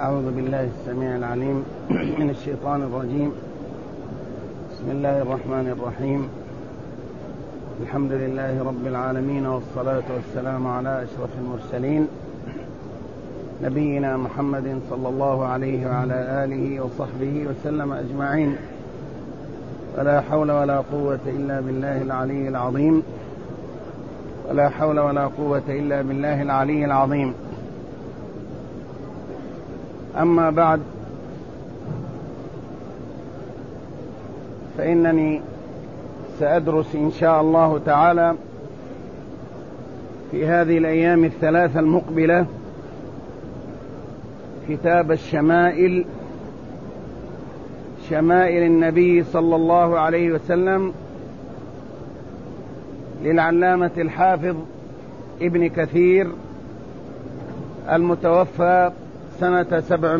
أعوذ بالله السميع العليم من الشيطان الرجيم. بسم الله الرحمن الرحيم. الحمد لله رب العالمين، والصلاة والسلام على أشرف المرسلين نبينا محمد صلى الله عليه وعلى آله وصحبه وسلم أجمعين. ولا حول ولا قوة إلا بالله العلي العظيم. ولا حول ولا قوة إلا بالله العلي العظيم. أما بعد، فإنني سأدرس إن شاء الله تعالى في هذه الأيام الثلاثة المقبلة كتاب الشمائل، شمائل النبي صلى الله عليه وسلم للعلامة الحافظ ابن كثير المتوفى سنة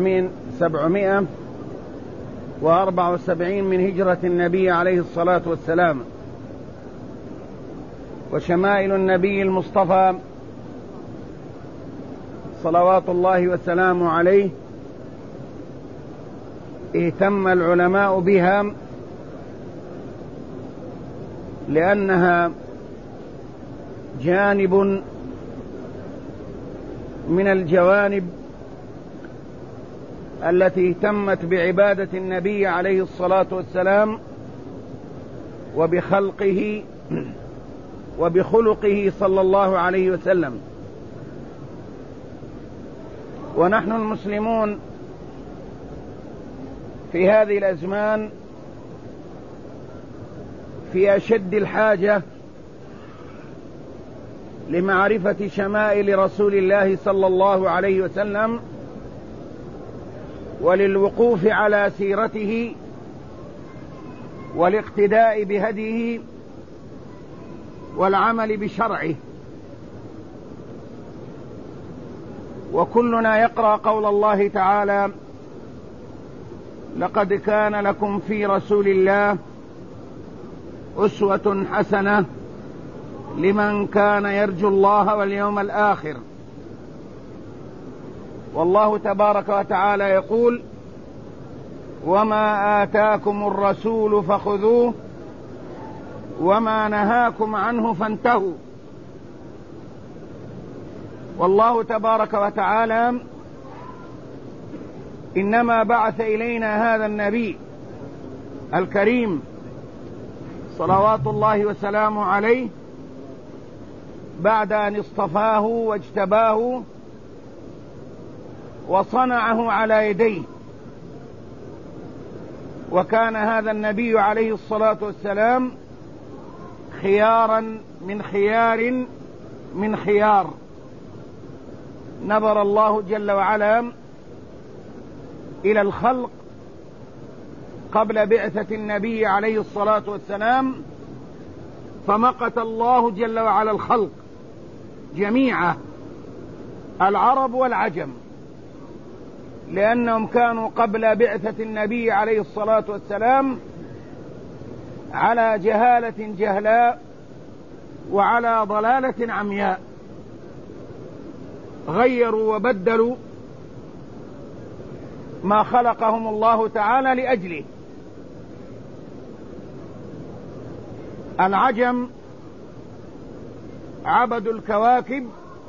774 من هجرة النبي عليه الصلاة والسلام. وشمائل النبي المصطفى صلوات الله وسلامه عليه اهتم العلماء بها لأنها جانب من الجوانب التي اهتمت بعبادة النبي عليه الصلاة والسلام وبخلقه وبخلقه صلى الله عليه وسلم. ونحن المسلمون في هذه الأزمان في أشد الحاجة لمعرفة شمائل رسول الله صلى الله عليه وسلم، وللوقوف على سيرته والاقتداء بهديه والعمل بشرعه. وكلنا يقرأ قول الله تعالى: لقد كان لكم في رسول الله أسوة حسنة لمن كان يرجو الله واليوم الآخر. والله تبارك وتعالى يقول: وما آتاكم الرسول فخذوه وما نهاكم عنه فانتهوا. والله تبارك وتعالى إنما بعث إلينا هذا النبي الكريم صلوات الله وسلامه عليه بعد أن اصطفاه واجتباه وصنعه على يديه. وكان هذا النبي عليه الصلاة والسلام خيارا من خيار نظر الله جل وعلا إلى الخلق قبل بعثة النبي عليه الصلاة والسلام، فمقت الله جل وعلا الخلق جميعا، العرب والعجم، لأنهم كانوا قبل بعثة النبي عليه الصلاة والسلام على جهالة جهلاء وعلى ضلالة عمياء، غيروا وبدلوا ما خلقهم الله تعالى لأجله. العجم عبدوا الكواكب،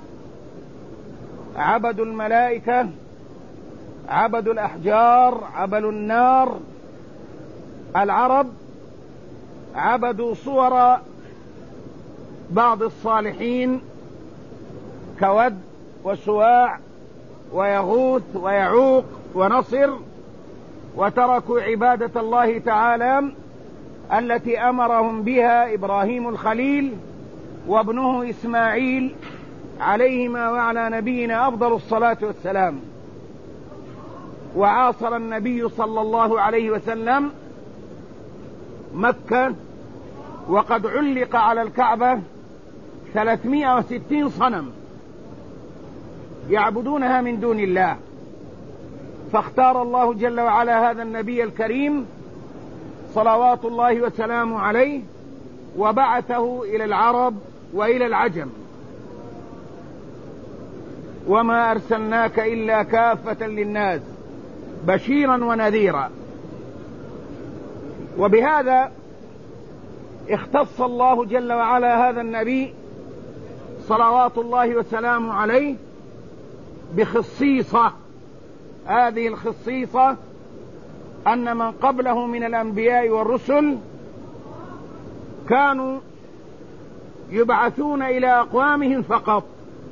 عبدوا الملائكة، عبدوا الأحجار، عبدوا النار. العرب عبدوا صور بعض الصالحين كود وسواع ويغوث ويعوق ونصر، وتركوا عبادة الله تعالى التي أمرهم بها إبراهيم الخليل وابنه إسماعيل عليهما وعلى نبينا أفضل الصلاة والسلام. وعاصر النبي صلى الله عليه وسلم مكة وقد علق على الكعبة 360 صنم يعبدونها من دون الله، فاختار الله جل وعلا هذا النبي الكريم صلوات الله وسلامه عليه وبعثه إلى العرب وإلى العجم. وما أرسلناك إلا كافة للناس بشيرا ونذيرا. وبهذا اختص الله جل وعلا هذا النبي صلوات الله وسلامه عليه بخصيصة. هذه الخصيصة أن من قبله من الأنبياء والرسل كانوا يبعثون إلى أقوامهم فقط،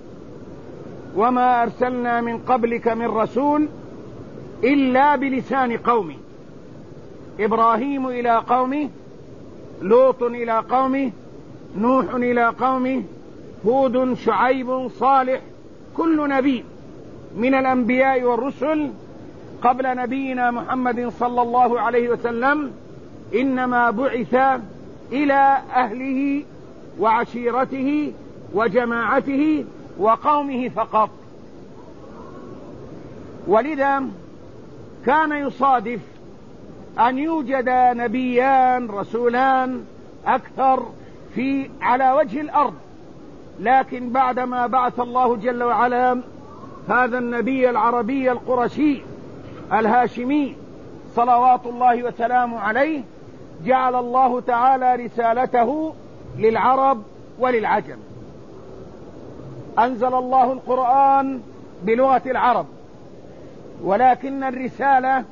وما أرسلنا من قبلك من رسول إلا بلسان قومه. إبراهيم إلى قومه، لوط إلى قومه، نوح إلى قومه، هود، شعيب، صالح، كل نبي من الأنبياء والرسل قبل نبينا محمد صلى الله عليه وسلم إنما بعث إلى أهله وعشيرته وجماعته وقومه فقط. ولذا كان يصادف أن يوجد نبيان رسولان أكثر على وجه الأرض، لكن بعدما بعث الله جل وعلا هذا النبي العربي القرشي الهاشمي صلوات الله وسلامه عليه، جعل الله تعالى رسالته للعرب وللعجم. أنزل الله القرآن بلغة العرب، ولكن الرسالة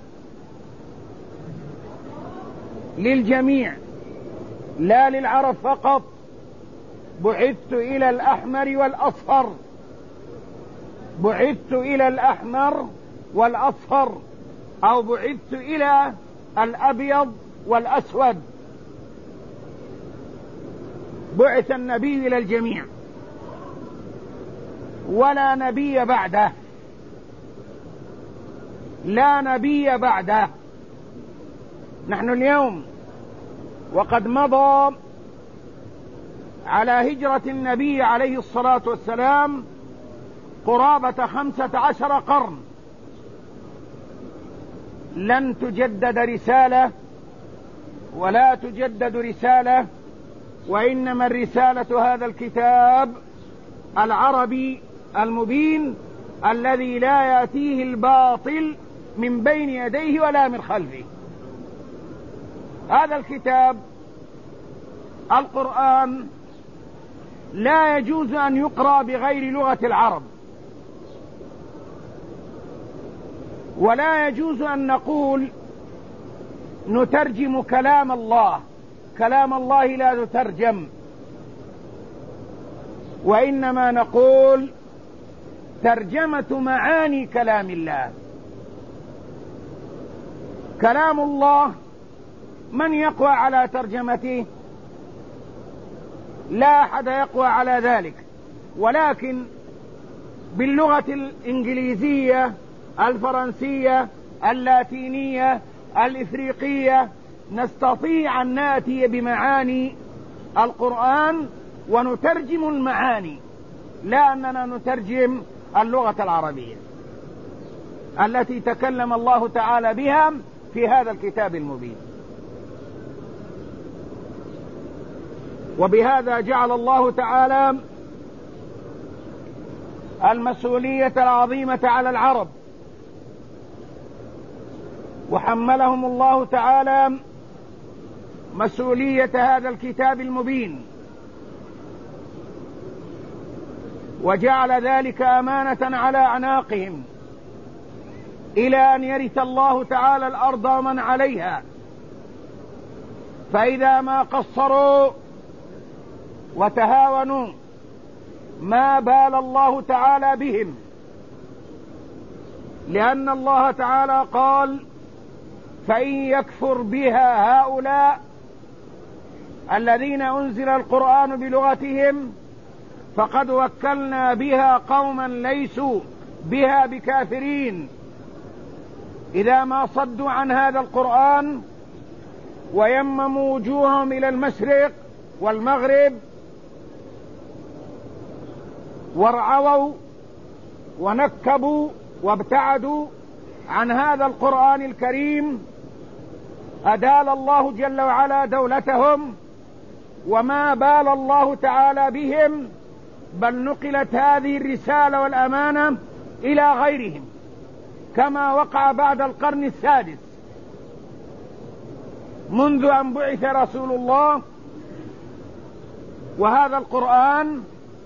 للجميع لا للعرب فقط. بعثت إلى الأحمر والأصفر، بعثت إلى الأحمر والأصفر، أو بعثت إلى الأبيض والأسود. بعث النبي إلى الجميع ولا نبي بعده، لا نبي بعده. نحن اليوم وقد مضى على هجرة النبي عليه الصلاة والسلام قرابة 15 قرن، لن تجدد رسالة ولا تجدد رسالة، وإنما الرسالة هذا الكتاب العربي المبين الذي لا يأتيه الباطل من بين يديه ولا من خلفه. هذا الكتاب القرآن لا يجوز أن يقرأ بغير لغة العرب، ولا يجوز أن نقول نترجم كلام الله. كلام الله لا يترجم، وإنما نقول ترجمة معاني كلام الله. كلام الله من يقوى على ترجمته؟ لا أحد يقوى على ذلك، ولكن باللغة الإنجليزية، الفرنسية، اللاتينية، الإفريقية نستطيع أن نأتي بمعاني القرآن ونترجم المعاني، لا أننا نترجم اللغة العربية التي تكلم الله تعالى بها في هذا الكتاب المبين. وبهذا جعل الله تعالى المسؤولية العظيمة على العرب، وحملهم الله تعالى مسؤولية هذا الكتاب المبين، وجعل ذلك أمانة على أعناقهم إلى أن يرث الله تعالى الأرض ومن عليها. فإذا ما قصروا وتهاونوا ما بال الله تعالى بهم، لأن الله تعالى قال: فإن يكفر بها هؤلاء الذين أنزل القرآن بلغتهم فقد وكلنا بها قوما ليسوا بها بكافرين. إذا ما صدوا عن هذا القرآن ويمموا وجوههم إلى المشرق والمغرب وارعووا ونكبوا وابتعدوا عن هذا القرآن الكريم، أدال الله جل وعلا دولتهم وما بال الله تعالى بهم بل نقلت هذه الرسالة والأمانة إلى غيرهم، كما وقع بعد القرن السادس منذ أن بعث رسول الله، وهذا القرآن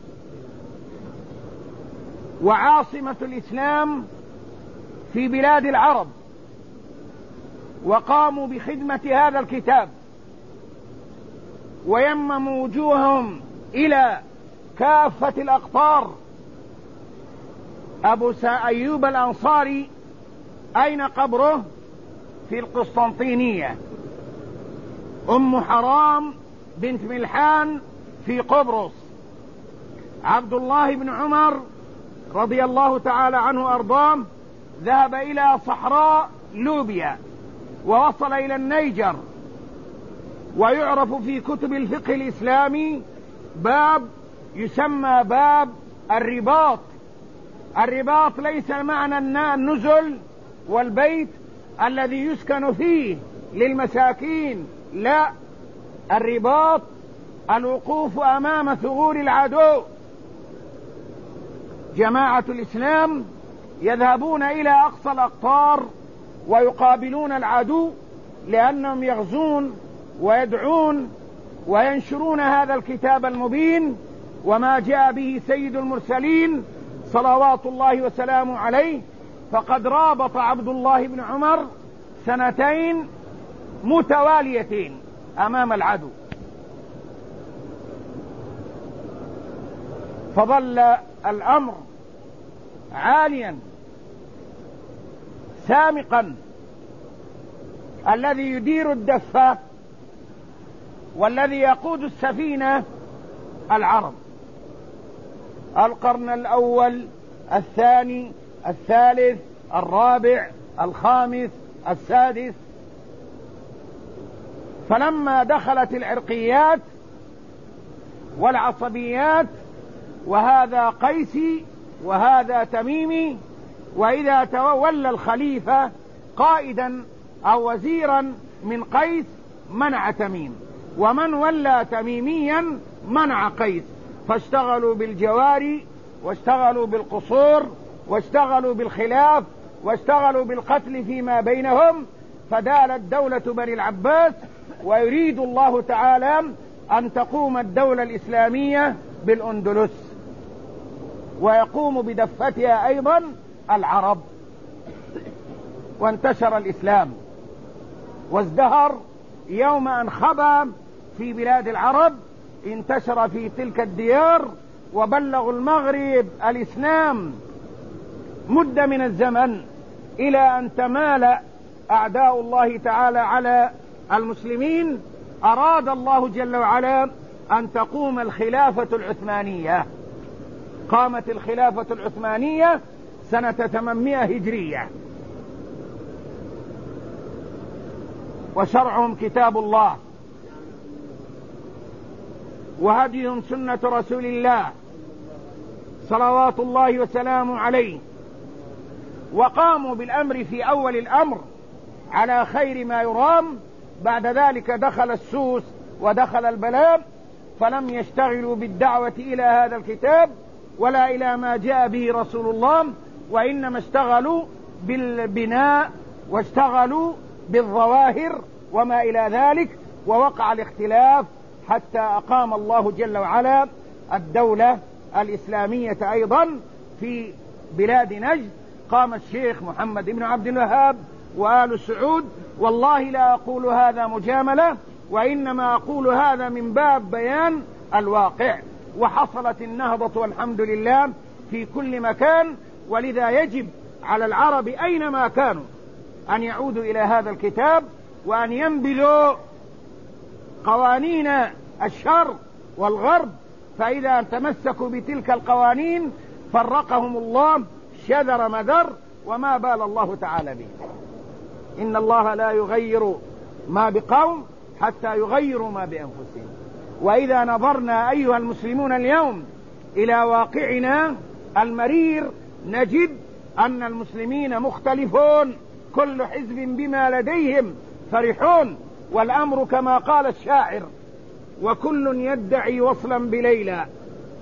وعاصمة الإسلام في بلاد العرب، وقاموا بخدمة هذا الكتاب ويمموا وجوههم إلى كافة الأقطار. أبو أيوب الأنصاري أين قبره؟ في القسطنطينية. أم حرام بنت ملحان في قبرص. عبد الله بن عمر رضي الله تعالى عنه وأرضاه ذهب إلى صحراء لوبيا ووصل إلى النيجر. ويعرف في كتب الفقه الإسلامي باب يسمى باب الرباط. الرباط ليس معنى النزل والبيت الذي يسكن فيه للمساكين، لا، الرباط الوقوف أمام ثغور العدو. جماعة الإسلام يذهبون إلى أقصى الأقطار ويقابلون العدو، لأنهم يغزون ويدعون وينشرون هذا الكتاب المبين وما جاء به سيد المرسلين صلوات الله وسلامه عليه. فقد رابط عبد الله بن عمر 2 متواليتين أمام العدو، فظل الأمر عاليا سامقا. الذي يدير الدفة والذي يقود السفينة العرب. القرن الأول، الثاني، الثالث، الرابع، الخامس، السادس. فلما دخلت العرقيات والعصبيات، وهذا قيسي وهذا تميمي، وإذا تولى الخليفة قائدا أو وزيرا من قيس منع تميم، ومن ولى تميميا منع قيس، فاشتغلوا بالجواري واشتغلوا بالقصور واشتغلوا بالخلاف واشتغلوا بالقتل فيما بينهم. فدالت دولة بني العباس، ويريد الله تعالى أن تقوم الدولة الإسلامية بالأندلس، ويقوم بدفتها أيضا العرب. وانتشر الإسلام وازدهر يوم أن خبى في بلاد العرب، انتشر في تلك الديار وبلغوا المغرب الإسلام مدة من الزمن، إلى أن تمال أعداء الله تعالى على المسلمين. أراد الله جل وعلا أن تقوم الخلافة العثمانية. قامت الخلافة العثمانية سنة 800 هجرية، وشرعهم كتاب الله وهديهم سنة رسول الله صلوات الله وسلامه عليه. وقاموا بالأمر في أول الأمر على خير ما يرام. بعد ذلك دخل السوس ودخل البلاء، فلم يشتغلوا بالدعوة إلى هذا الكتاب ولا إلى ما جاء به رسول الله، وإنما اشتغلوا بالبناء واشتغلوا بالظواهر وما إلى ذلك، ووقع الاختلاف حتى أقام الله جل وعلا الدولة الإسلامية أيضا في بلاد نجد. قام الشيخ محمد بن عبد الوهاب وآل سعود. والله لا أقول هذا مجاملة، وإنما أقول هذا من باب بيان الواقع. وحصلت النهضة والحمد لله في كل مكان، ولذا يجب على العرب أينما كانوا أن يعودوا إلى هذا الكتاب وأن ينبذوا قوانين الشر والغرب، فإذا تمسكوا بتلك القوانين فرقهم الله شذر مذر، وما بال الله تعالى به. إن الله لا يغير ما بقوم حتى يغيروا ما بأنفسهم. وإذا نظرنا أيها المسلمون اليوم إلى واقعنا المرير، نجد أن المسلمين مختلفون، كل حزب بما لديهم فرحون، والأمر كما قال الشاعر: وكل يدعي وصلا بليلى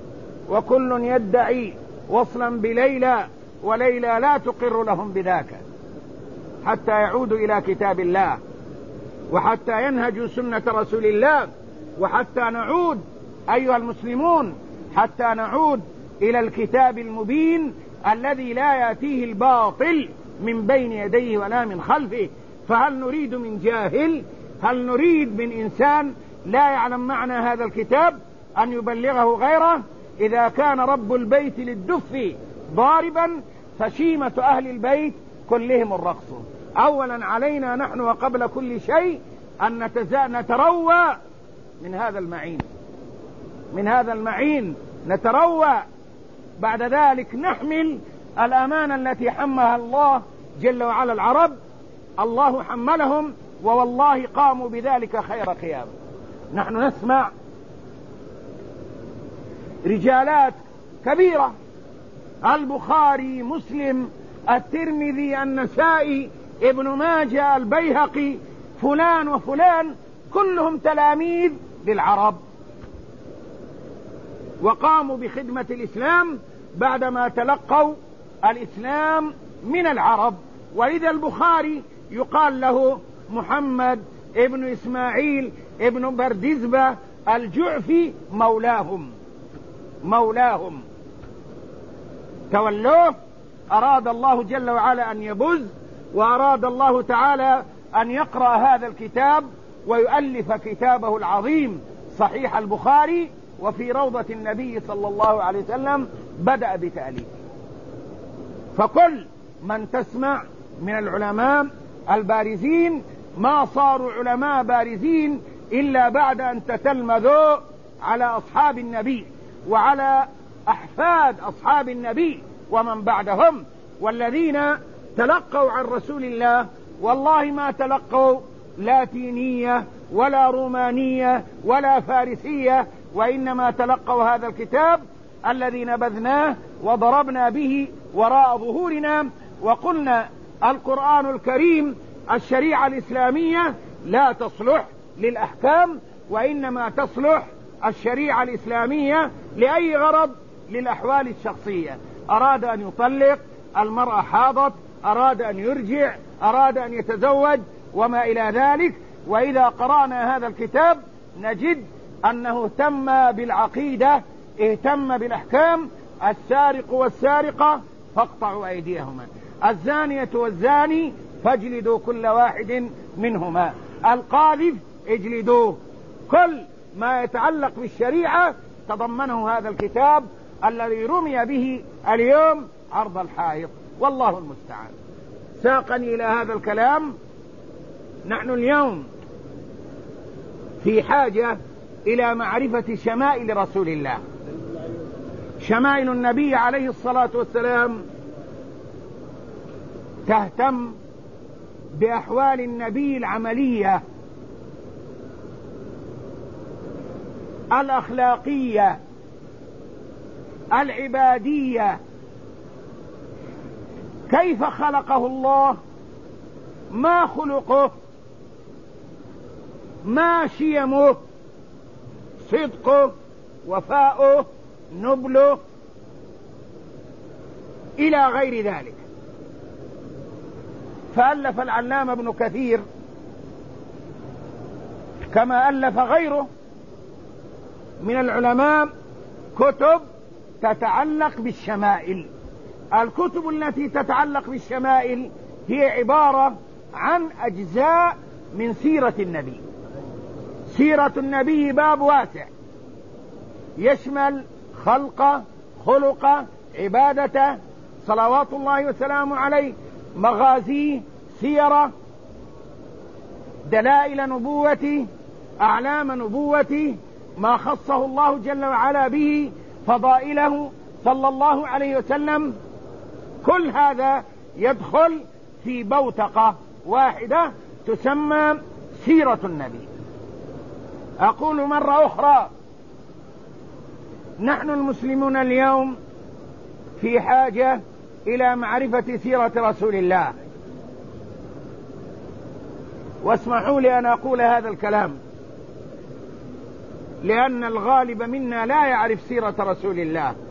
وكل يدعي وصلا بليلى، وليلى لا تقر لهم بذاك، حتى يعودوا إلى كتاب الله، وحتى ينهجوا سنة رسول الله، وحتى نعود أيها المسلمون، حتى نعود إلى الكتاب المبين الذي لا يأتيه الباطل من بين يديه ولا من خلفه. فهل نريد من جاهل، هل نريد من إنسان لا يعلم معنى هذا الكتاب أن يبلغه غيره؟ إذا كان رب البيت للدف ضاربا فشيمة أهل البيت كلهم الرقص. أولا علينا نحن وقبل كل شيء أن نتروى من هذا المعين، من هذا المعين نتروى. بعد ذلك نحمل الأمانة التي حملها الله جل وعلا العرب. الله حملهم ووالله قاموا بذلك خير قيام. نحن نسمع رجالات كبيرة، البخاري، مسلم، الترمذي، النسائي، ابن ماجه، البيهقي، فلان وفلان، كلهم تلاميذ للعرب، وقاموا بخدمة الإسلام بعدما تلقوا الإسلام من العرب. وإذا البخاري يقال له محمد ابن إسماعيل ابن بردزبة الجعفي، مولاهم تولوه. أراد الله جل وعلا أن يبز، وأراد الله تعالى أن يقرأ هذا الكتاب ويؤلف كتابه العظيم صحيح البخاري. وفي روضة النبي صلى الله عليه وسلم بدأ بتأليفه. فكل من تسمع من العلماء البارزين ما صاروا علماء بارزين إلا بعد أن تتلمذوا على أصحاب النبي وعلى أحفاد أصحاب النبي ومن بعدهم، والذين تلقوا عن رسول الله والله ما تلقوا لاتينية ولا رومانية ولا فارسية، وإنما تلقوا هذا الكتاب الذي نبذناه وضربنا به وراء ظهورنا وقلنا القرآن الكريم الشريعة الإسلامية لا تصلح للأحكام، وإنما تصلح الشريعة الإسلامية لأي غرض؟ للأحوال الشخصية. أراد أن يطلق، المرأة حاضت، أراد أن يرجع، أراد أن يتزوج وما إلى ذلك. وإذا قرأنا هذا الكتاب نجد أنه اهتم بالعقيدة، اهتم بالأحكام. السارق والسارقة فاقطعوا أيديهما، الزانية والزاني فاجلدوا كل واحد منهما، القاذف اجلدوه. كل ما يتعلق بالشريعة تضمنه هذا الكتاب الذي رمي به اليوم عرض الحائط، والله المستعان. ساقني إلى هذا الكلام. نحن اليوم في حاجة إلى معرفة شمائل رسول الله. شمائل النبي عليه الصلاة والسلام تهتم بأحوال النبي العملية الأخلاقية العبادية، كيف خلقه الله، ما خلقه، ما شيمه، صدقه، وفاؤه، نبله، إلى غير ذلك. فألف العلامة ابن كثير كما ألف غيره من العلماء كتب تتعلق بالشمائل. الكتب التي تتعلق بالشمائل هي عبارة عن أجزاء من سيرة النبي. سيرة النبي باب واسع يشمل خلقه، خلقه، عبادته صلوات الله وسلامه عليه، مغازيه، سيره، دلائل نبوته، أعلام نبوته، ما خصه الله جل وعلا به، فضائله صلى الله عليه وسلم. كل هذا يدخل في بوتقة واحدة تسمى سيرة النبي. أقول مرة أخرى، نحن المسلمون اليوم في حاجة إلى معرفة سيرة رسول الله. واسمحوا لي أن أقول هذا الكلام لأن الغالب منا لا يعرف سيرة رسول الله.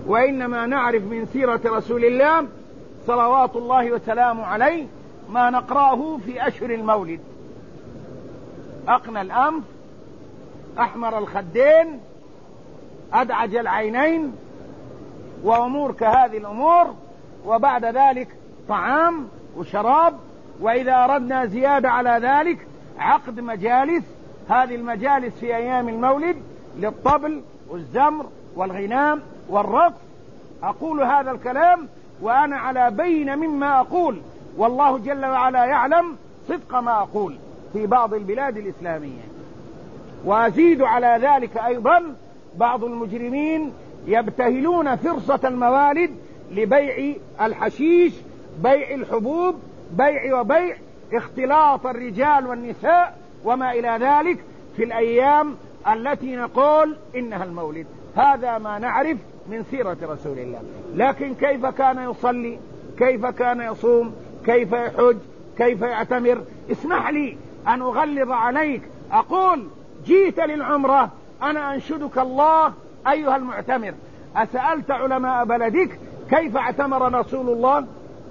وإنما نعرف من سيرة رسول الله صلوات الله وسلامه عليه ما نقرأه في أشهر المولد: أقنى الأنف، أحمر الخدين، أدعج العينين، وأمور كهذه الأمور. وبعد ذلك طعام وشراب، وإذا أردنا زيادة على ذلك عقد مجالس. هذه المجالس في أيام المولد للطبل والزمر والغنام والرقص. أقول هذا الكلام وأنا على بين مما أقول، والله جل وعلا يعلم صدق ما أقول في بعض البلاد الإسلامية. وأزيد على ذلك أيضا بعض المجرمين يبتهلون فرصة الموالد لبيع الحشيش، بيع الحبوب، بيع وبيع، اختلاط الرجال والنساء وما إلى ذلك في الأيام التي نقول إنها المولد. هذا ما نعرف من سيرة رسول الله. لكن كيف كان يصلي، كيف كان يصوم، كيف يحج، كيف يعتمر؟ اسمح لي أن أغلظ عليك، أقول جيت للعمرة، أنا أنشدك الله أيها المعتمر، أسألت علماء بلدك كيف اعتمر رسول الله؟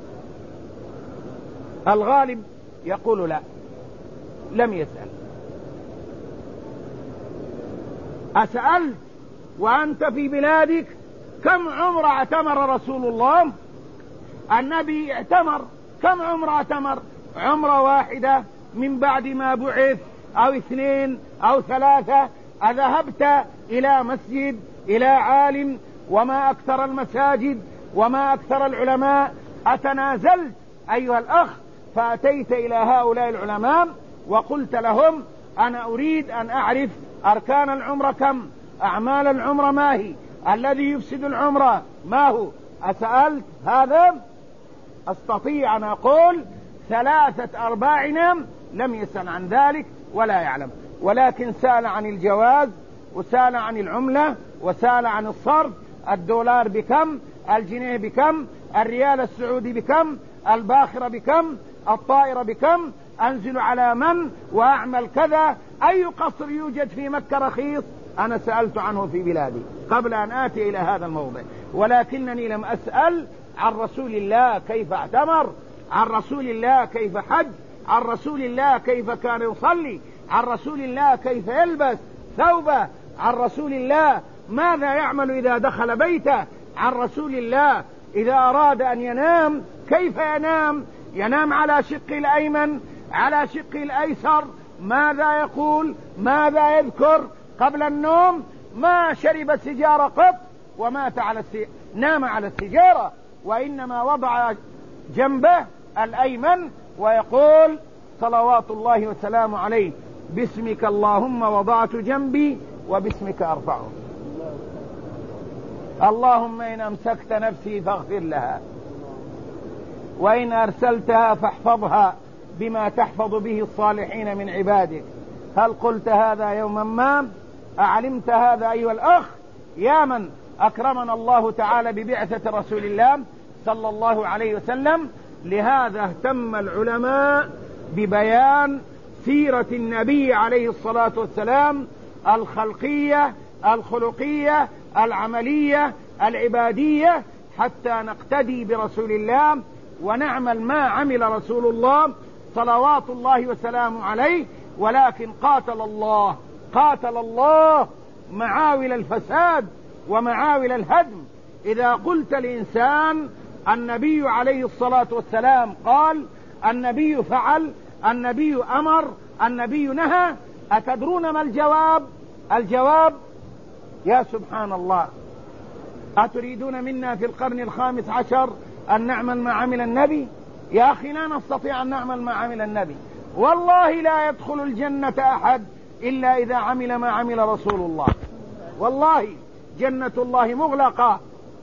الغالب يقول لا، لم يسأل. أسألت وأنت في بلادك كم عمر اعتمر رسول الله؟ النبي اعتمر كم عمر اعتمر؟ عمرة واحدة من بعد ما بعث، أو 2 أو 3. أذهبت إلى مسجد، إلى عالم، وما أكثر المساجد وما أكثر العلماء، أتنازلت أيها الأخ فأتيت إلى هؤلاء العلماء وقلت لهم أنا أريد أن أعرف أركان العمرة كم، أعمال العمرة ما هي، الذي يفسد العمرة ما هو؟ أسألت هذا؟ أستطيع أن أقول 3/4 لم يسأل عن ذلك ولا يعلم، ولكن سأل عن الجواز، وسأل عن العملة، وسأل عن الصرف، الدولار بكم، الجنيه بكم، الريال السعودي بكم، الباخرة بكم، الطائرة بكم، أنزل على من، وأعمل كذا، أي قصر يوجد في مكة رخيص. أنا سألت عنه في بلادي قبل أن آتي إلى هذا الموضع، ولكنني لم أسأل عن رسول الله كيف اعتمر، عن رسول الله كيف حج، عن رسول الله كيف كان يصلي، عن رسول الله كيف يلبس ثوبه، عن رسول الله ماذا يعمل إذا دخل بيته، عن رسول الله إذا أراد أن ينام كيف ينام، ينام على شقه الأيمن، على شقه الأيسر، ماذا يقول، ماذا يذكر قبل النوم. ما شرب سيجارة قط ومات نام على السيجارة، وإنما وضع جنبه الأيمن ويقول صلوات الله وسلامه عليه: باسمك اللهم وضعت جنبي وباسمك أرفعه، اللهم إن أمسكت نفسي فاغفر لها، وإن أرسلتها فاحفظها بما تحفظ به الصالحين من عبادك. هل قلت هذا يوما ما؟ أعلمت هذا أيها الأخ؟ يا من أكرمنا الله تعالى ببعثة رسول الله صلى الله عليه وسلم. لهذا اهتم العلماء ببيان سيرة النبي عليه الصلاة والسلام، الخلقية، الخلقية، العملية، العبادية، حتى نقتدي برسول الله ونعمل ما عمل رسول الله صلوات الله وسلامه عليه. ولكن قاتل الله معاول الفساد ومعاول الهدم. إذا قلت الإنسان النبي عليه الصلاة والسلام قال، النبي فعل، النبي أمر، النبي نهى، أتدرون ما الجواب؟ الجواب يا سبحان الله، أتريدون منا في القرن 15 أن نعمل ما عمل النبي؟ يا أخي لا نستطيع أن نعمل ما عمل النبي. والله لا يدخل الجنة أحد إلا إذا عمل ما عمل رسول الله. والله جنة الله مغلقة،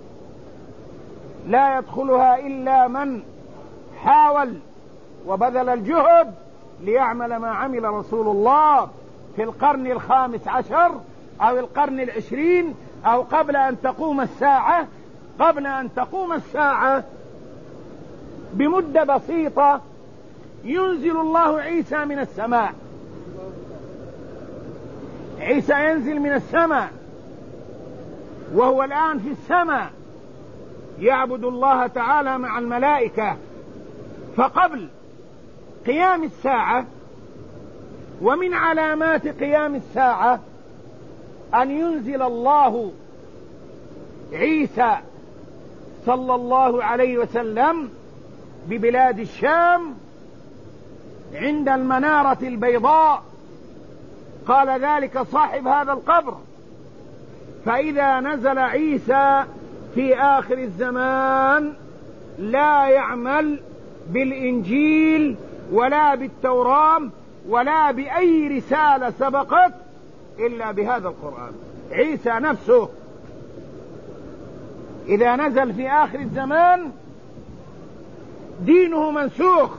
لا يدخلها إلا من حاول وبذل الجهد ليعمل ما عمل رسول الله في القرن 15 أو القرن 20 أو قبل أن تقوم الساعة. قبل أن تقوم الساعة بمدة بسيطة ينزل الله عيسى من السماء. عيسى ينزل من السماء وهو الآن في السماء يعبد الله تعالى مع الملائكة. فقبل قيام الساعة ومن علامات قيام الساعة أن ينزل الله عيسى صلى الله عليه وسلم ببلاد الشام عند المنارة البيضاء. قال ذلك صاحب هذا القبر: فإذا نزل عيسى في آخر الزمان لا يعمل بالإنجيل ولا بالتوراة ولا بأي رسالة سبقت إلا بهذا القرآن. عيسى نفسه إذا نزل في آخر الزمان دينه منسوخ،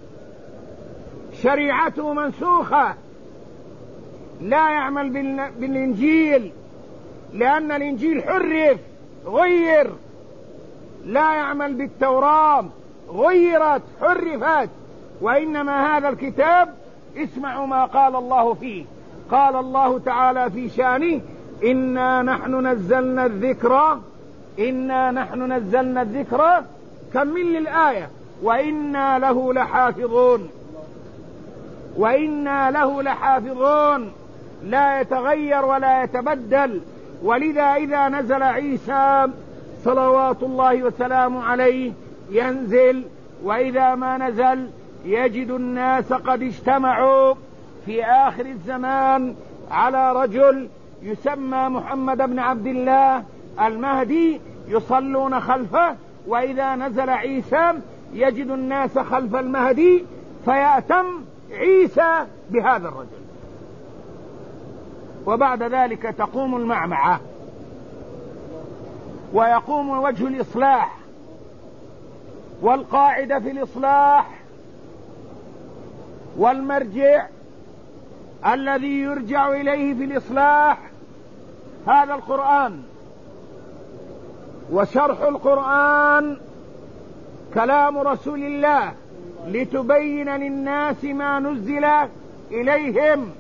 شريعته منسوخة، لا يعمل بالإنجيل لأن الإنجيل حرف غير، لا يعمل بالتوراة غيرت حرفت، وإنما هذا الكتاب اسمعوا ما قال الله فيه. قال الله تعالى في شانه: إنا نحن نزلنا الذكر كمل الآية: وإنا له لحافظون لا يتغير ولا يتبدل. ولذا إذا نزل عيسى صلوات الله وسلامه عليه ينزل، وإذا ما نزل يجد الناس قد اجتمعوا في آخر الزمان على رجل يسمى محمد بن عبد الله المهدي يصلون خلفه، وإذا نزل عيسى يجد الناس خلف المهدي فيأتم عيسى بهذا الرجل. وبعد ذلك تقوم المعمعة ويقوم وجه الإصلاح، والقاعدة في الإصلاح والمرجع الذي يرجع إليه في الإصلاح هذا القرآن. وشرح القرآن كلام رسول الله لتبين للناس ما نزل إليهم.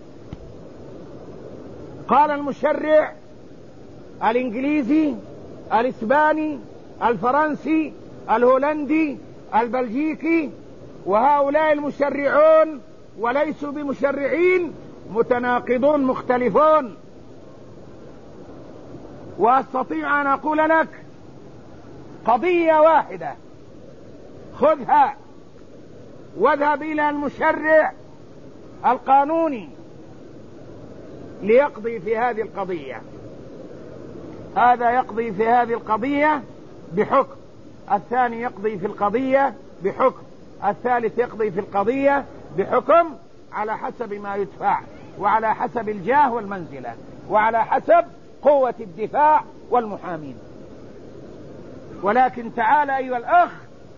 قال المشرع الإنجليزي، الإسباني، الفرنسي، الهولندي، البلجيكي، وهؤلاء المشرعون وليسوا بمشرعين متناقضون مختلفون. وأستطيع أن أقول لك قضية واحدة خذها واذهب إلى المشرع القانوني ليقضي في هذه القضية. هذا يقضي في هذه القضية بحكم، الثاني يقضي في القضية بحكم، الثالث يقضي في القضية بحكم، على حسب ما يدفع، وعلى حسب الجاه والمنزلة، وعلى حسب قوة الدفاع والمحامين. ولكن تعال أيها الأخ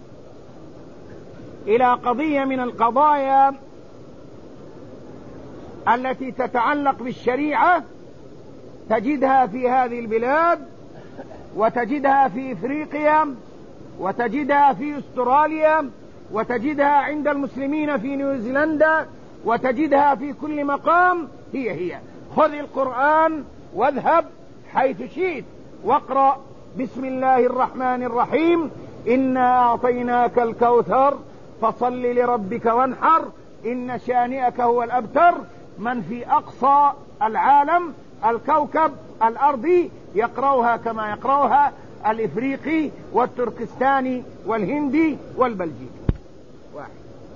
إلى قضية من القضايا التي تتعلق بالشريعة، تجدها في هذه البلاد، وتجدها في إفريقيا، وتجدها في أستراليا، وتجدها عند المسلمين في نيوزيلندا، وتجدها في كل مقام. هي خذ القرآن واذهب حيث شئت واقرأ بسم الله الرحمن الرحيم: إنا أعطيناك الكوثر فصل لربك وانحر إن شانئك هو الأبتر. من في أقصى العالم الكوكب الأرضي يقرأها كما يقرأها الإفريقي والتركستاني والهندي والبلجيكي. واحد.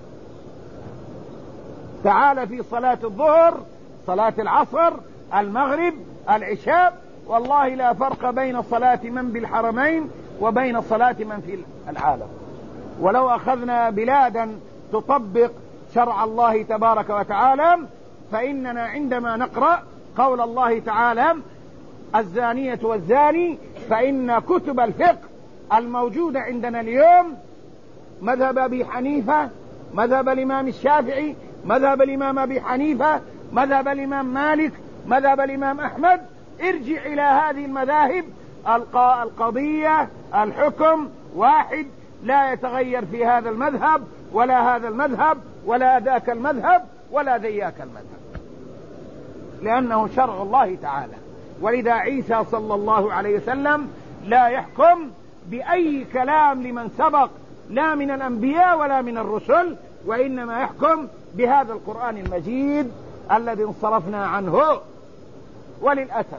تعال في صلاة الظهر، صلاة العصر، المغرب، العشاء، والله لا فرق بين صلاة من بالحرمين وبين صلاة من في العالم. ولو أخذنا بلادا تطبق شرع الله تبارك وتعالى، فإننا عندما نقرأ قول الله تعالى: الزانية والزاني، فإن كتب الفقه الموجودة عندنا اليوم مذهب أبي حنيفة، مذهب الإمام الشافعي، مذهب الإمام أبي حنيفة، مذهب الإمام مالك، مذهب الإمام أحمد، ارجع إلى هذه المذاهب، القضية الحكم واحد، لا يتغير في هذا المذهب ولا هذا المذهب ولا ذاك المذهب ولا ذياك المذهب، لأنه شرع الله تعالى. ولذا عيسى صلى الله عليه وسلم لا يحكم بأي كلام لمن سبق، لا من الأنبياء ولا من الرسل، وإنما يحكم بهذا القرآن المجيد الذي انصرفنا عنه وللأسف.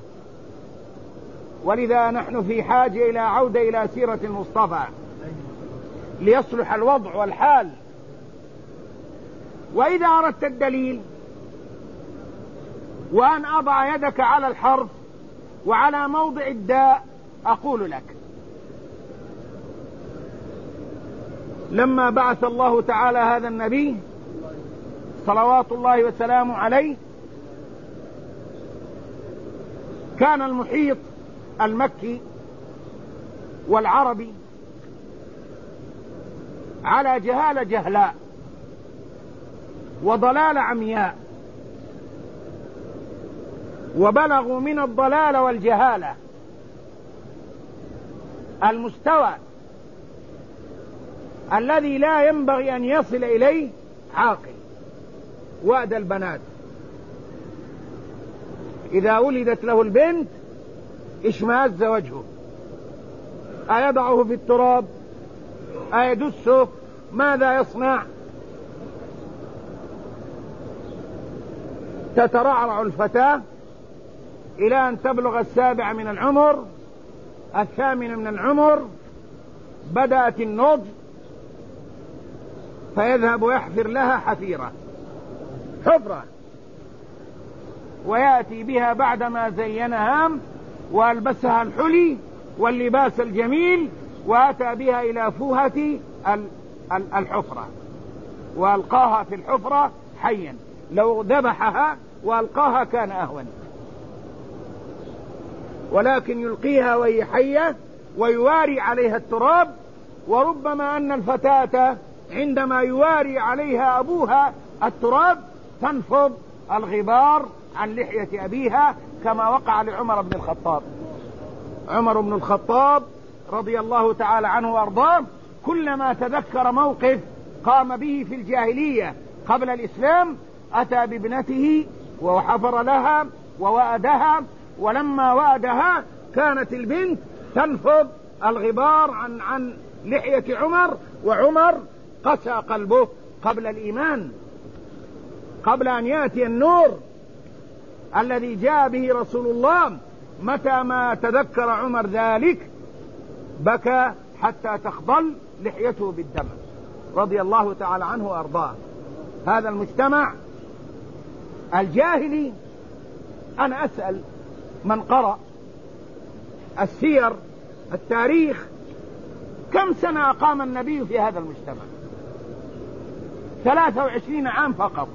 ولذا نحن في حاجة إلى عودة إلى سيرة المصطفى ليصلح الوضع والحال. وإذا أردت الدليل وأن أضع يدك على الحرف وعلى موضع الداء أقول لك: لما بعث الله تعالى هذا النبي صلوات الله وسلامه عليه، كان المحيط المكي والعربي على جهالة جهلاء وضلال عمياء، وبلغوا من الضلال والجهالة المستوى الذي لا ينبغي أن يصل إليه عاقل. وأد البنات إذا ولدت له البنت اشمأز وجهه، أيضعه في التراب، أيدسه، ماذا يصنع؟ تترعرع الفتاة إلى أن تبلغ 7 من العمر، 8 من العمر، بدأت النضج، فيذهب ويحفر لها حفيرة، حفرة، ويأتي بها بعدما زينها وألبسها الحلي واللباس الجميل، وأتى بها إلى فوهة الحفرة وألقاها في الحفرة حيا. لو ذبحها وألقاها كان أهون، ولكن يلقيها وهي حية ويواري عليها التراب. وربما أن الفتاة عندما يواري عليها أبوها التراب تنفض الغبار عن لحية أبيها، كما وقع لعمر بن الخطاب. عمر بن الخطاب رضي الله تعالى عنه وأرضاه كلما تذكر موقف قام به في الجاهلية قبل الإسلام أتى بابنته وحفر لها ووأدها، ولما وأدها كانت البنت تنفض الغبار عن لحية عمر، وعمر قسى قلبه قبل الإيمان، قبل أن يأتي النور الذي جاء به رسول الله. متى ما تذكر عمر ذلك بكى حتى تخضل لحيته بالدم رضي الله تعالى عنه وأرضاه. هذا المجتمع الجاهلي، أنا أسأل من قرأ السير التاريخ كم سنة أقام النبي في هذا المجتمع؟ 23 عام فقط.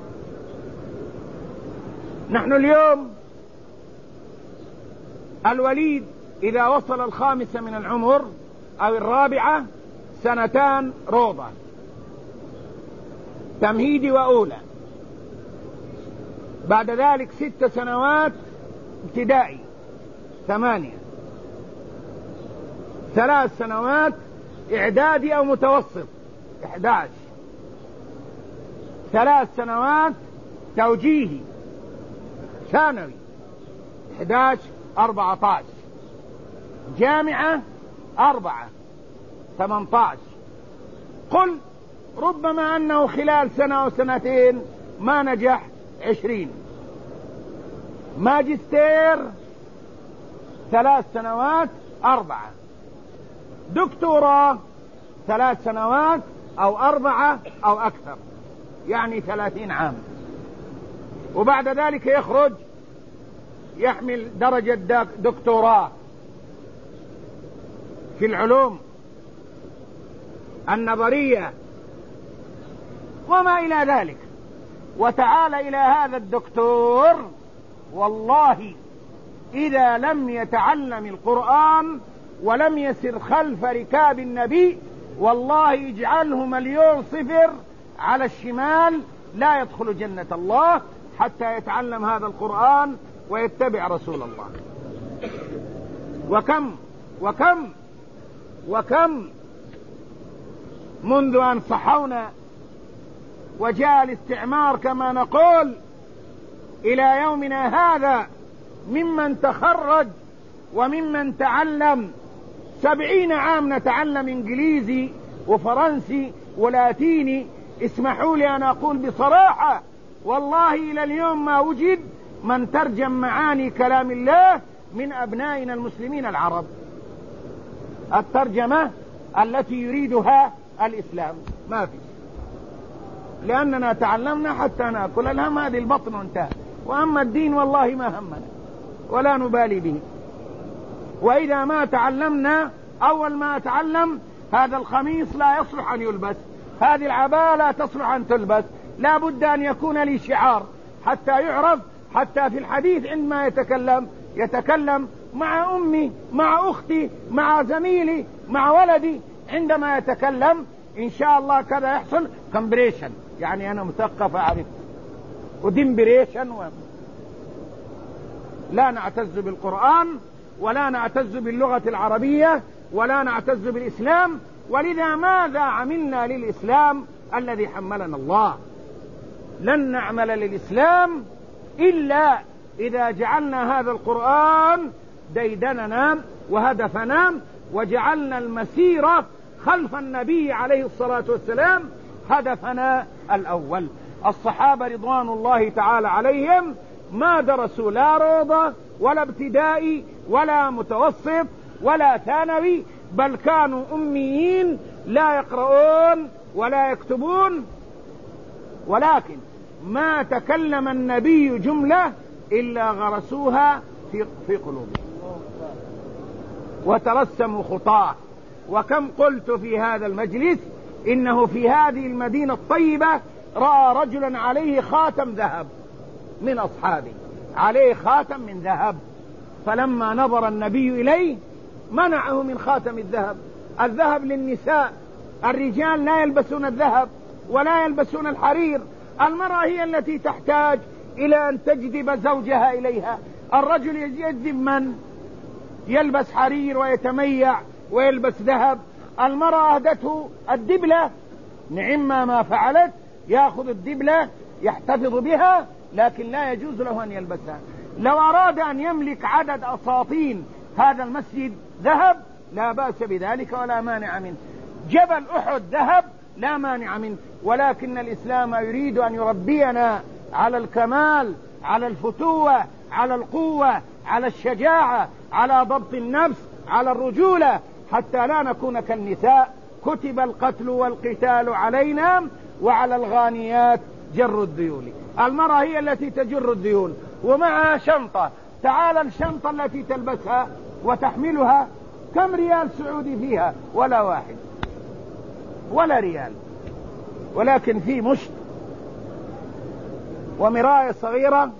نحن اليوم الوليد إذا وصل 5 من العمر أو 4 2 روضة تمهيدي وأولى، بعد ذلك 6 سنوات ابتدائي 8، 3 سنوات إعدادي أو متوسط 11، 3 سنوات توجيهي ثانوي 11 14، جامعة 4 18. قل ربما أنه خلال 1 أو 2 ما نجح 20. ماجستير 3 سنوات 4، دكتوراه 3 سنوات أو 4 أو أكثر، يعني 30 عام. وبعد ذلك يخرج يحمل درجة دكتوراه في العلوم النظرية وما إلى ذلك. وتعال إلى هذا الدكتور، والله إذا لم يتعلم القرآن ولم يسر خلف ركاب النبي، والله يجعله 1,000,000 على الشمال لا يدخل جنة الله حتى يتعلم هذا القرآن ويتبع رسول الله. وكم وكم وكم منذ أن صحونا وجاء الاستعمار كما نقول إلى يومنا هذا ممن تخرج وممن تعلم 70 عام نتعلم إنجليزي وفرنسي ولاتيني. اسمحوا لي أن أقول بصراحة والله إلى اليوم ما وجد من ترجم معاني كلام الله من أبنائنا المسلمين العرب، الترجمة التي يريدها الإسلام ما في، لأننا تعلمنا حتى نأكل، الهم هذه البطن وانتهى، وأما الدين والله ما همنا ولا نبالي به. وإذا ما تعلمنا أول ما أتعلم هذا القميص لا يصلح أن يلبس، هذه العباءة لا تصلح أن تلبس، لا بد أن يكون لي شعار حتى يعرف، حتى في الحديث عندما يتكلم مع أمي مع أختي مع زميلي مع ولدي، عندما يتكلم إن شاء الله كذا يحصل كمبريشن، يعني أنا مثقف أعرف، ودمبريشن لا نعتز بالقرآن ولا نعتز باللغة العربية ولا نعتز بالإسلام. ولذا ماذا عملنا للإسلام الذي حملنا الله؟ لن نعمل للإسلام إلا إذا جعلنا هذا القرآن ديدننا وهدفنا، وجعلنا المسيرة خلف النبي عليه الصلاة والسلام هدفنا الأول. الصحابة رضوان الله تعالى عليهم ما درسوا لا روضة ولا ابتدائي ولا متوسط ولا ثانوي، بل كانوا أميين لا يقرؤون ولا يكتبون، ولكن ما تكلم النبي جملة إلا غرسوها في قلوبهم وترسموا خطاه. وكم قلت في هذا المجلس إنه في هذه المدينة الطيبة رأى رجلا عليه خاتم ذهب من أصحابه، عليه خاتم من ذهب، فلما نظر النبي إليه منعه من خاتم الذهب. الذهب للنساء، الرجال لا يلبسون الذهب ولا يلبسون الحرير، المرأة هي التي تحتاج إلى أن تجذب زوجها إليها. الرجل يجذب من يلبس حرير ويتميع ويلبس ذهب، المرأة أهدته الدبلة، نعم ما فعلت، يأخذ الدبلة يحتفظ بها، لكن لا يجوز له أن يلبسها. لو أراد أن يملك عدد أساطين هذا المسجد ذهب لا بأس بذلك ولا مانع منه، جبل أحد ذهب لا مانع منه، ولكن الإسلام يريد أن يربينا على الكمال، على الفتوة، على القوة، على الشجاعة، على ضبط النفس، على الرجولة، حتى لا نكون كالنساء كتب القتل والقتال علينا وعلى الغانيات جر الذيول. المرأة هي التي تجر الذيول ومعها شنطة، تعال الشنطة التي تلبسها وتحملها كم ريال سعودي فيها؟ ولا واحد ولا ريال، ولكن في مشط ومراية صغيرة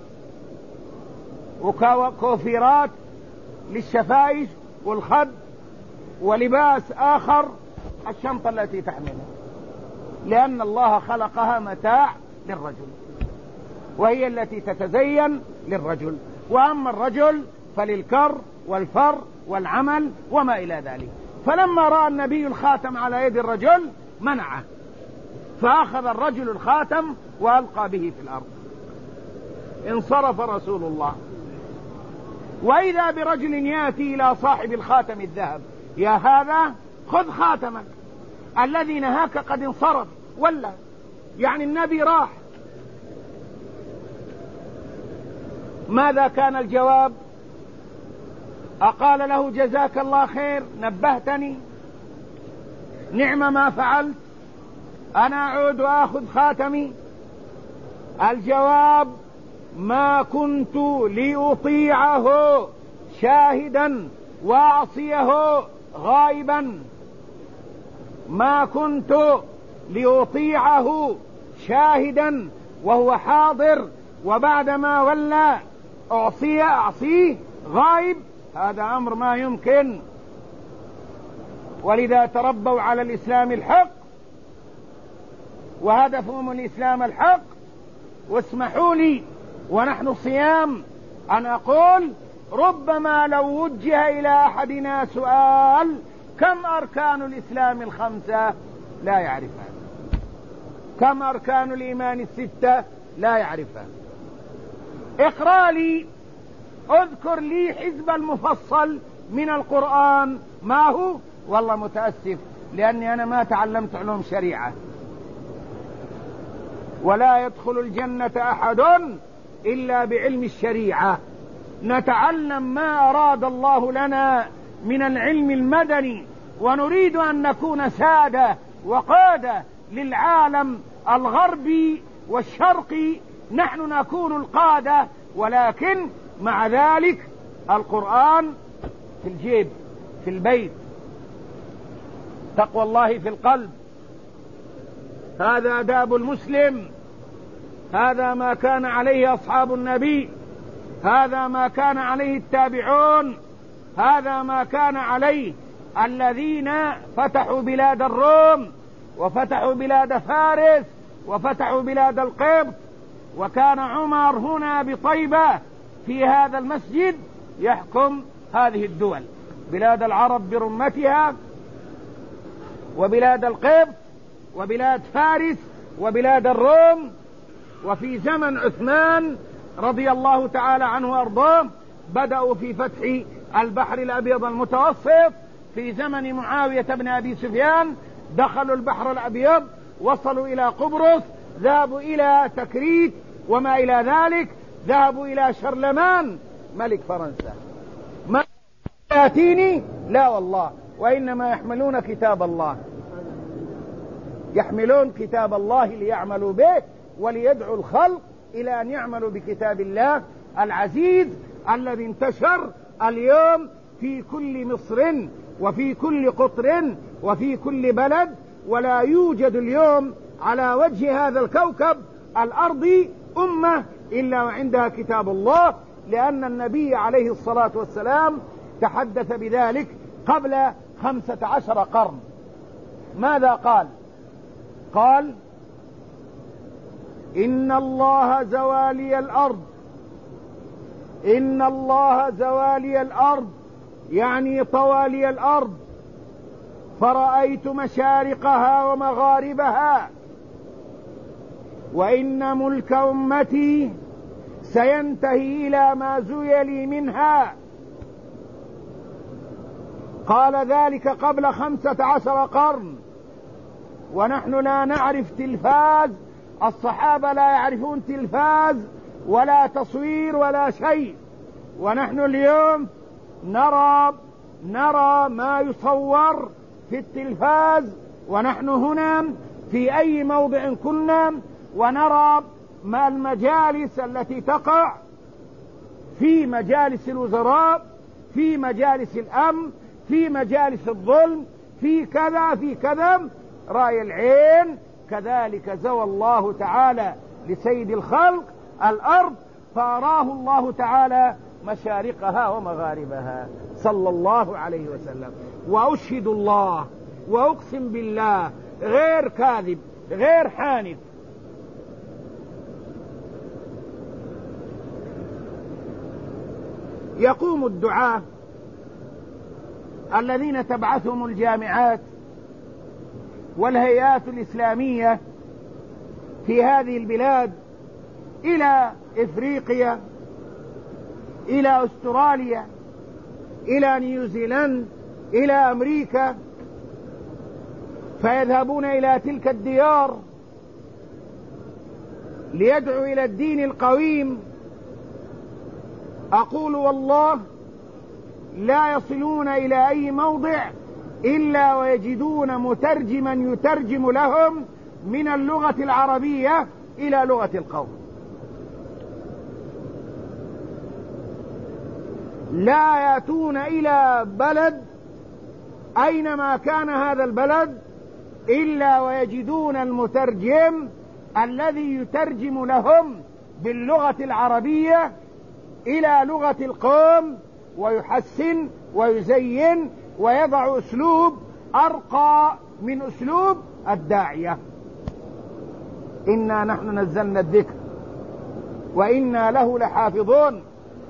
وكوفيرات للشفايف والخد ولباس آخر، الشنطة التي تحملها، لأن الله خلقها متاع للرجل وهي التي تتزين للرجل، وأما الرجل فللكر والفر والعمل وما إلى ذلك. فلما رأى النبي الخاتم على يد الرجل منعه، فأخذ الرجل الخاتم وألقى به في الأرض. انصرف رسول الله، وإذا برجل يأتي إلى صاحب الخاتم الذهب: يا هذا خذ خاتمك، الذي نهاك قد انصرف، ولا يعني النبي راح. ماذا كان الجواب؟ أقال له: جزاك الله خير، نبهتني، نعم ما فعلت، أنا أعود وأخذ خاتمي؟ الجواب: ما كنت لأطيعه شاهدا وأعصيه غائبا، ما كنت لأطيعه شاهدا وهو حاضر، وبعدما ولى أعصيه غائب، هذا أمر ما يمكن. ولذا تربوا على الإسلام الحق وهدفهم الإسلام الحق. واسمحوا لي ونحن صيام أن أقول: ربما لو وجه إلى أحدنا سؤال: كم أركان الإسلام الخمسة؟ لا يعرفها. كم أركان الإيمان الستة؟ لا يعرفها. اقرأ لي، اذكر لي حزب المفصل من القرآن ما هو؟ والله متأسف، لأني أنا ما تعلمت علوم شريعة. ولا يدخل الجنة أحد إلا بعلم الشريعة. نتعلم ما أراد الله لنا من العلم المدني، ونريد أن نكون سادة وقادة للعالم الغربي والشرقي. نحن نكون القادة، ولكن مع ذلك القرآن في الجيب، في البيت. تقوى الله في القلب. هذا آداب المسلم، هذا ما كان عليه أصحاب النبي، هذا ما كان عليه التابعون، هذا ما كان عليه الذين فتحوا بلاد الروم وفتحوا بلاد فارس وفتحوا بلاد القبط. وكان عمر هنا بطيبة في هذا المسجد يحكم هذه الدول، بلاد العرب برمتها، وبلاد القبط، وبلاد فارس، وبلاد الروم. وفي زمن عثمان رضي الله تعالى عنه وارضاه بدأوا في فتح البحر الأبيض المتوسط. في زمن معاوية بن أبي سفيان دخلوا البحر الأبيض، وصلوا إلى قبرص، ذهبوا إلى تكريت وما إلى ذلك، ذهبوا إلى شرلمان ملك فرنسا. ما يأتيني؟ لا والله، وإنما يحملون كتاب الله، يحملون كتاب الله ليعملوا به وليدعوا الخلق إلى أن يعملوا بكتاب الله العزيز الذي انتشر اليوم في كل مصر وفي كل قطر وفي كل بلد. ولا يوجد اليوم على وجه هذا الكوكب الأرضي أمة إلا وعندها كتاب الله، لأن النبي عليه الصلاة والسلام تحدث بذلك قبل 15 قرن. ماذا قال؟ قال: إن الله زوالي الأرض، إن الله زوالي الأرض، يعني طوالي الأرض، فرأيت مشارقها ومغاربها، وإن ملك أمتي سينتهي إلى ما زيلي منها. قال ذلك قبل 15 قرن، ونحن لا نعرف تلفاز، الصحابة لا يعرفون تلفاز ولا تصوير ولا شيء، ونحن اليوم نرى ما يصور في التلفاز، ونحن هنا في أي موضع كنا، ونرى ما المجالس التي تقع في مجالس الوزراء، في مجالس الأمن، في مجالس الظلم، في كذا في كذا، رأي العين. كذلك زوى الله تعالى لسيد الخلق الأرض، فأراه الله تعالى مشارقها ومغاربها صلى الله عليه وسلم. وأشهد الله وأقسم بالله غير كاذب غير حانث، يقوم الدعاة الذين تبعثهم الجامعات والهيئات الإسلامية في هذه البلاد إلى إفريقيا، إلى أستراليا، إلى نيوزيلاند، إلى أمريكا، فيذهبون إلى تلك الديار ليدعوا إلى الدين القويم. أقول والله لا يصلون إلى أي موضع إلا ويجدون مترجما يترجم لهم من اللغة العربية إلى لغة القوم. لا يأتون إلى بلد أينما كان هذا البلد إلا ويجدون المترجم الذي يترجم لهم باللغة العربية إلى لغة القوم، ويحسن ويزين ويضع أسلوب أرقى من أسلوب الداعية. إنا نحن نزلنا الذكر وإنا له لحافظون،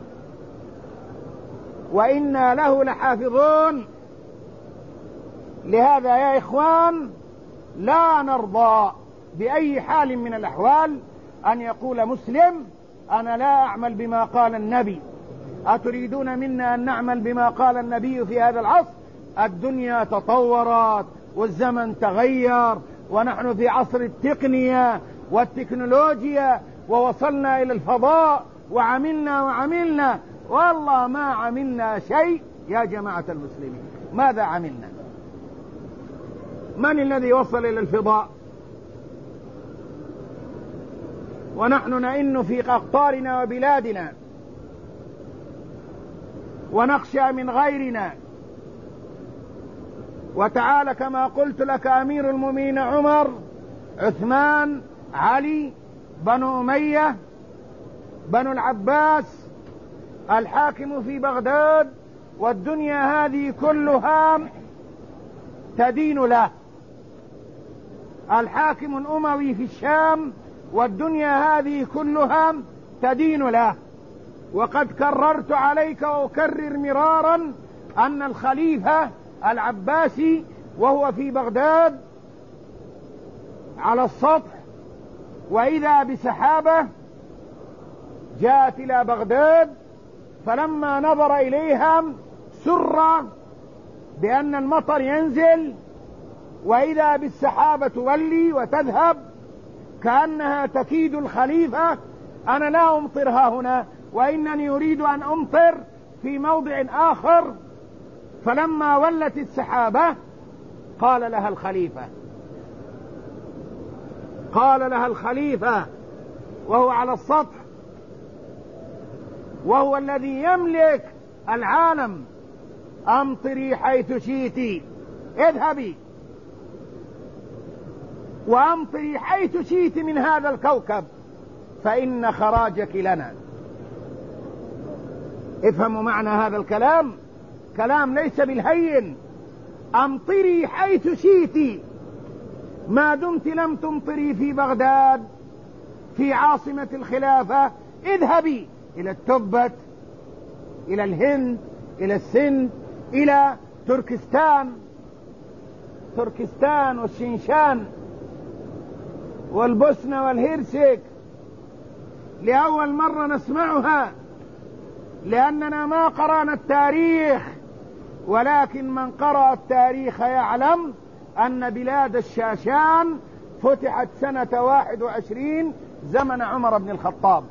وإنا له لحافظون. لهذا يا إخوان لا نرضى بأي حال من الأحوال أن يقول مسلم: أنا لا أعمل بما قال النبي، أتريدون منا أن نعمل بما قال النبي في هذا العصر؟ الدنيا تطورت والزمن تغير، ونحن في عصر التقنية والتكنولوجيا، ووصلنا إلى الفضاء وعملنا والله ما عملنا شيء يا جماعة المسلمين. ماذا عملنا؟ من الذي وصل إلى الفضاء؟ ونحن نئن في أقطارنا وبلادنا ونخشى من غيرنا. وتعالى كما قلت لك أمير المؤمنين عمر، عثمان، علي، بنو أمية، بنو العباس، الحاكم في بغداد، والدنيا هذه كلها تدين له. الحاكم الأموي في الشام، والدنيا هذه كلها تدين له. وقد كررت عليك وأكرر مرارا أن الخليفة العباسي وهو في بغداد على السطح، وإذا بسحابة جاءت إلى بغداد، فلما نظر إليها سر بأن المطر ينزل، وإذا بالسحابة تولي وتذهب كأنها تكيد الخليفة: أنا لا أمطرها هنا، وإنني أريد أن أمطر في موضع آخر. فلما ولت السحابة قال لها الخليفة وهو على السطح، وهو الذي يملك العالم: أمطري حيث شئت، اذهبي وأمطري حيث شئت من هذا الكوكب، فإن خراجك لنا. افهموا معنى هذا الكلام، كلام ليس بالهين. أمطري حيث شئت، ما دمت لم تمطري في بغداد في عاصمة الخلافة، اذهبي إلى التبت، إلى الهند، إلى السند، إلى تركستان والشيشان والبوسنة والهرسك. لأول مرة نسمعها، لأننا ما قرأنا التاريخ، ولكن من قرأ التاريخ يعلم أن بلاد الشاشان فتحت سنة 21 زمن عمر بن الخطاب.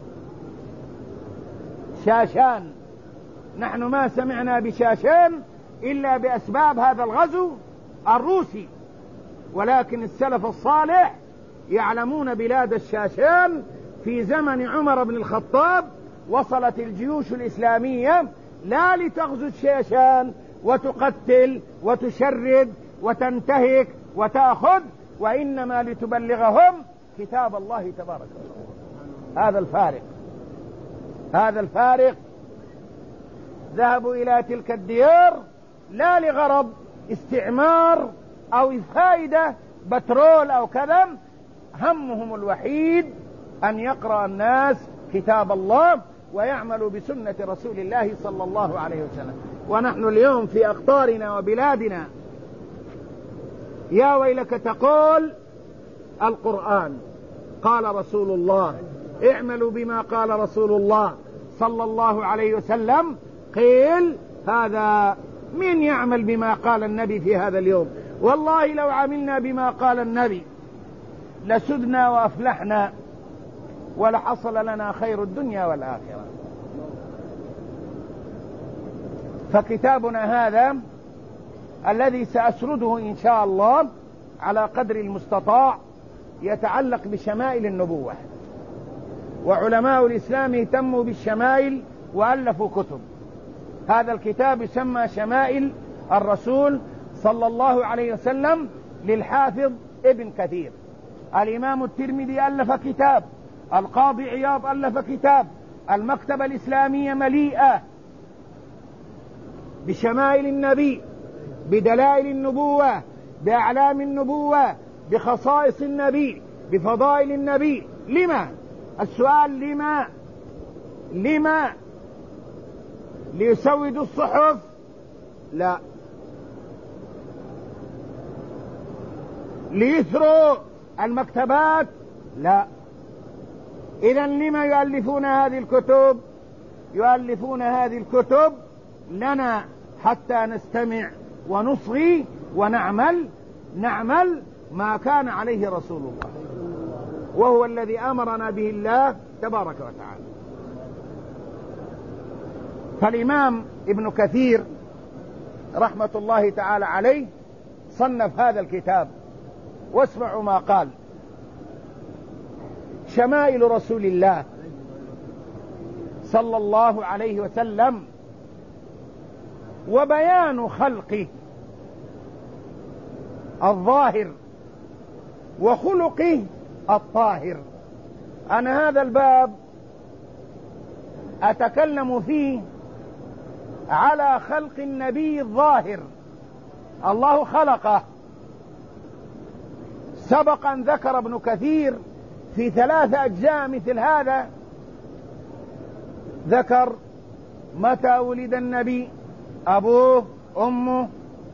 شاشان، نحن ما سمعنا بشاشان إلا بأسباب هذا الغزو الروسي، ولكن السلف الصالح يعلمون بلاد الشاشان في زمن عمر بن الخطاب. وصلت الجيوش الإسلامية لا لتغزو الشاشان وتقتل وتشرد وتنتهك وتأخذ، وإنما لتبلغهم كتاب الله تبارك وتعالى. هذا الفارق. ذهبوا إلى تلك الديار لا لغرض استعمار أو فائدة بترول أو كذا، همهم الوحيد أن يقرأ الناس كتاب الله ويعملوا بسنة رسول الله صلى الله عليه وسلم. ونحن اليوم في أقطارنا وبلادنا يا ويلك تقول القرآن قال رسول الله، اعملوا بما قال رسول الله صلى الله عليه وسلم. قيل هذا من يعمل بما قال النبي في هذا اليوم؟ والله لو عملنا بما قال النبي لسدنا وأفلحنا ولحصل لنا خير الدنيا والآخرة. فكتابنا هذا الذي سأسرده إن شاء الله على قدر المستطاع يتعلق بشمائل النبوة، وعلماء الإسلام اهتموا بالشمائل وألفوا كتب. هذا الكتاب يسمى شمائل الرسول صلى الله عليه وسلم للحافظ ابن كثير. الإمام الترمذي ألف كتاب، القاضي عياض ألف كتاب، المكتبة الإسلامية مليئة بشمائل النبي، بدلائل النبوة، بأعلام النبوة، بخصائص النبي، بفضائل النبي. لما؟ السؤال لما؟ ليسودوا الصحف؟ لا. ليثروا المكتبات؟ لا. إذن لما يؤلفون هذه الكتب؟ يؤلفون هذه الكتب لنا حتى نستمع ونصغي ونعمل ما كان عليه رسول الله، وهو الذي أمرنا به الله تبارك وتعالى. فالإمام ابن كثير رحمة الله تعالى عليه صنف هذا الكتاب، واسمعوا ما قال: شمائل رسول الله صلى الله عليه وسلم وبيان خلقه الظاهر وخلقه الطاهر. أنا هذا الباب أتكلم فيه على خلق النبي الظاهر، الله خلقه. سبق أن ذكر ابن كثير في 3 أجزاء مثل هذا، ذكر متى ولد النبي، أبوه، أمه،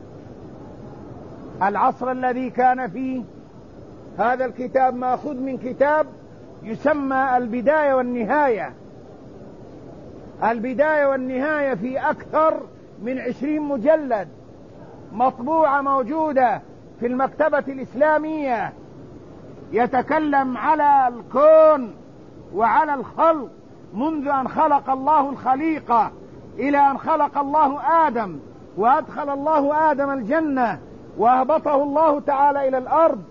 العصر الذي كان فيه. هذا الكتاب مأخوذ من كتاب يسمى البداية والنهاية. البداية والنهاية في أكثر من 20 مجلد، مطبوعة موجودة في المكتبة الإسلامية، يتكلم على الكون وعلى الخلق منذ أن خلق الله الخليقة إلى أن خلق الله آدم، وأدخل الله آدم الجنة، وأهبطه الله تعالى إلى الأرض،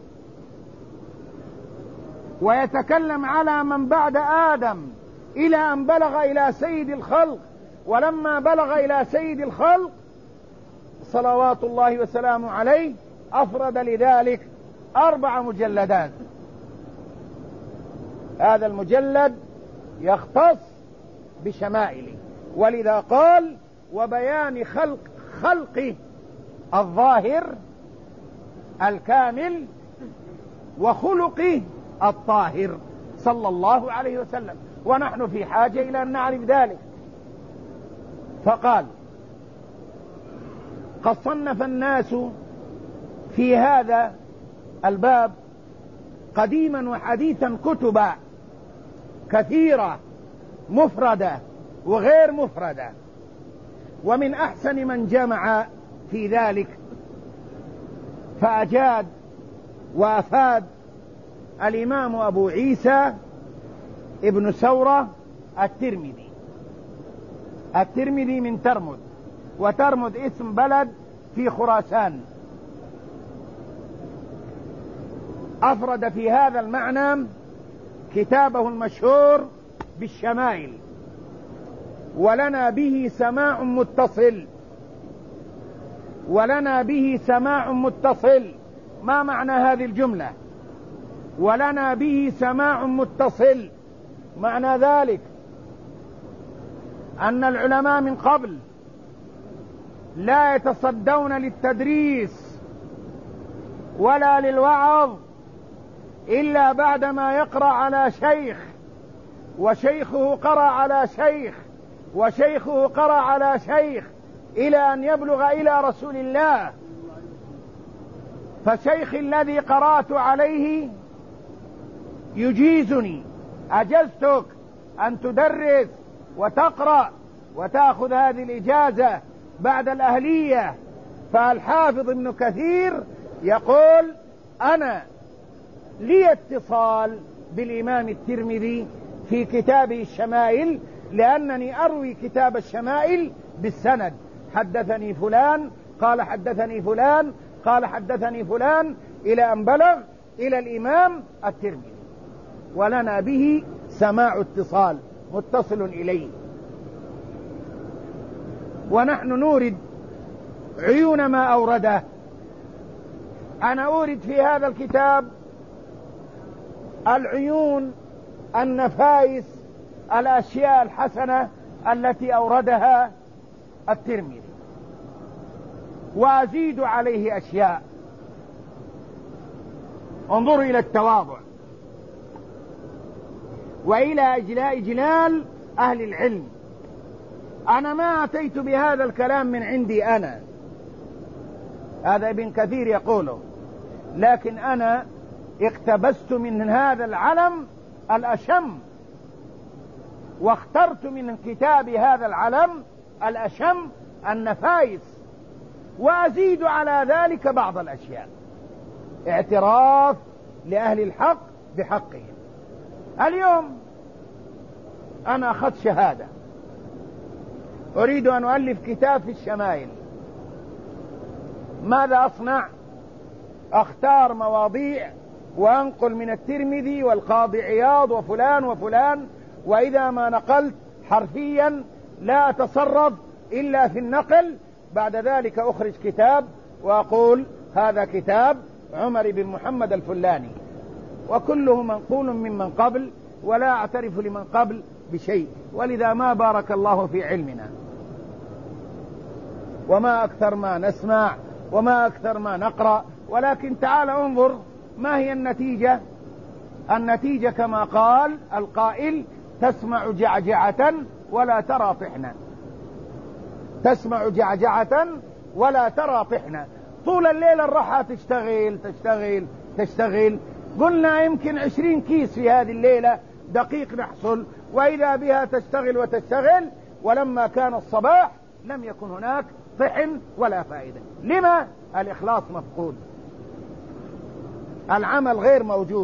ويتكلم على من بعد آدم إلى أن بلغ إلى سيد الخلق. ولما بلغ إلى سيد الخلق صلوات الله وسلامه عليه أفرد لذلك 4 مجلدات. هذا المجلد يختص بشمائله، ولذا قال: وبيان خلقه الظاهر الكامل وخلقه الطاهر صلى الله عليه وسلم. ونحن في حاجة إلى أن نعرف ذلك. فقال: قد صنف الناس في هذا الباب قديما وحديثا كتبا كثيرة مفردة وغير مفردة، ومن أحسن من جمع في ذلك فأجاد وأفاد الإمام أبو عيسى ابن سورة الترمذي من ترمذ، وترمذ اسم بلد في خراسان. أفرد في هذا المعنى كتابه المشهور بالشمائل، ولنا به سماع متصل. ما معنى هذه الجملة؟ ولنا به سماع متصل، معنى ذلك أن العلماء من قبل لا يتصدون للتدريس ولا للوعظ إلا بعدما يقرأ على شيخ، وشيخه قرأ على شيخ، وشيخه قرأ على شيخ، إلى أن يبلغ إلى رسول الله. فشيخ الذي قرأت عليه يجيزني، أجزتك أن تدرس وتقرأ وتأخذ هذه الإجازة بعد الأهلية. فالحافظ ابن كثير يقول: أنا لي اتصال بالإمام الترمذي في كتابه الشمائل، لأنني أروي كتاب الشمائل بالسند، حدثني فلان قال حدثني فلان قال حدثني فلان، إلى أن بلغ إلى الإمام الترمذي، ولنا به سماع اتصال متصل إليه. ونحن نورد عيون ما أورده. أنا أورد في هذا الكتاب العيون، النفائس، الأشياء الحسنة التي أوردها الترمذي، وأزيد عليه أشياء. انظروا إلى التواضع وإلى إجلال أهل العلم. أنا ما أتيت بهذا الكلام من عندي أنا، هذا ابن كثير يقوله، لكن أنا اقتبست من هذا العلم الأشم واخترت من كتاب هذا العلم الأشم النفائس، وأزيد على ذلك بعض الأشياء، اعتراف لأهل الحق بحقهم. اليوم أنا أخذت شهادة، أريد أن أؤلف كتاب في الشمائل. ماذا أصنع؟ أختار مواضيع وأنقل من الترمذي والقاضي عياض وفلان وفلان، وإذا ما نقلت حرفيا لا أتصرف إلا في النقل. بعد ذلك أخرج كتاب وأقول هذا كتاب عمر بن محمد الفلاني، وكله منقول ممن قبل، ولا أعترف لمن قبل بشيء. ولذا ما بارك الله في علمنا، وما أكثر ما نسمع وما أكثر ما نقرأ. ولكن تعال انظر ما هي النتيجة. النتيجة كما قال القائل: تسمع جعجعة ولا ترى طحنا. تسمع جعجعة ولا ترى طحنا. طول الليل الرحى تشتغل تشتغل تشتغل. قلنا يمكن 20 كيس في هذه الليلة دقيق نحصل، وإذا بها تشتغل وتشتغل. ولما كان الصباح لم يكن هناك طحن ولا فائدة. لما؟ الإخلاص مفقود، العمل غير موجود.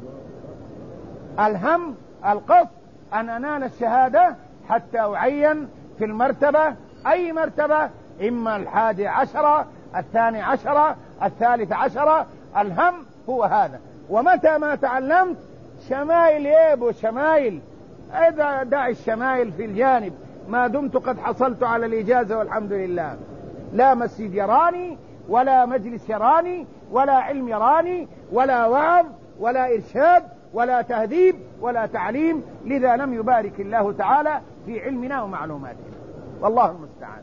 الهم القصد أن أنال الشهادة حتى أعين في المرتبة، أي مرتبة، إما 11 12 13. الهم هو هذا. ومتى ما تعلمت شمائل يابو شمائل، إذا دع الشمائل في الجانب ما دمت قد حصلت على الإجازة والحمد لله. لا مسجد يراني، ولا مجلس يراني، ولا علم يراني، ولا وعظ، ولا إرشاد، ولا تهذيب، ولا تعليم. لذا لم يبارك الله تعالى في علمنا ومعلوماتنا، والله المستعان.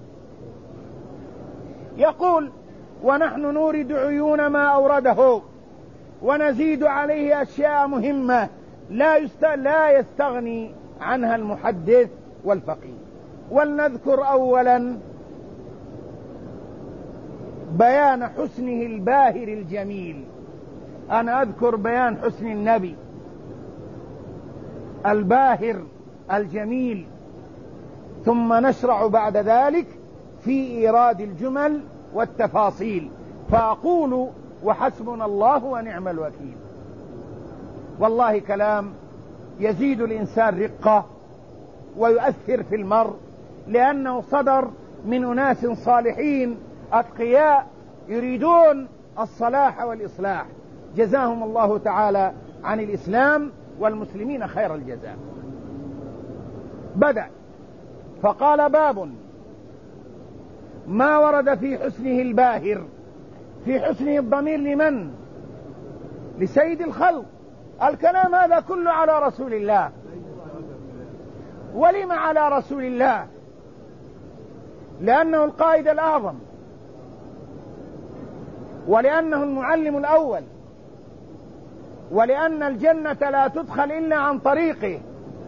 يقول: ونحن نورد عيون ما أورده ونزيد عليه أشياء مهمة لا يستغني عنها المحدث والفقيه. ولنذكر أولا بيان حسنه الباهر الجميل. أنا أذكر بيان حسن النبي الباهر الجميل، ثم نشرع بعد ذلك في إيراد الجمل والتفاصيل. فأقول: وحسبنا الله ونعم الوكيل. والله كلام يزيد الإنسان رقة ويؤثر في المرء، لأنه صدر من أناس صالحين أتقياء يريدون الصلاح والإصلاح. جزاهم الله تعالى عن الإسلام والمسلمين خير الجزاء. بدأ فقال: باب ما ورد في حسنه الباهر. في حسنه الضمير لمن؟ لسيد الخلق. الكلام هذا كله على رسول الله. ولم على رسول الله؟ لأنه القائد الأعظم، ولأنه المعلم الأول، ولأن الجنة لا تدخل إلا عن طريقه،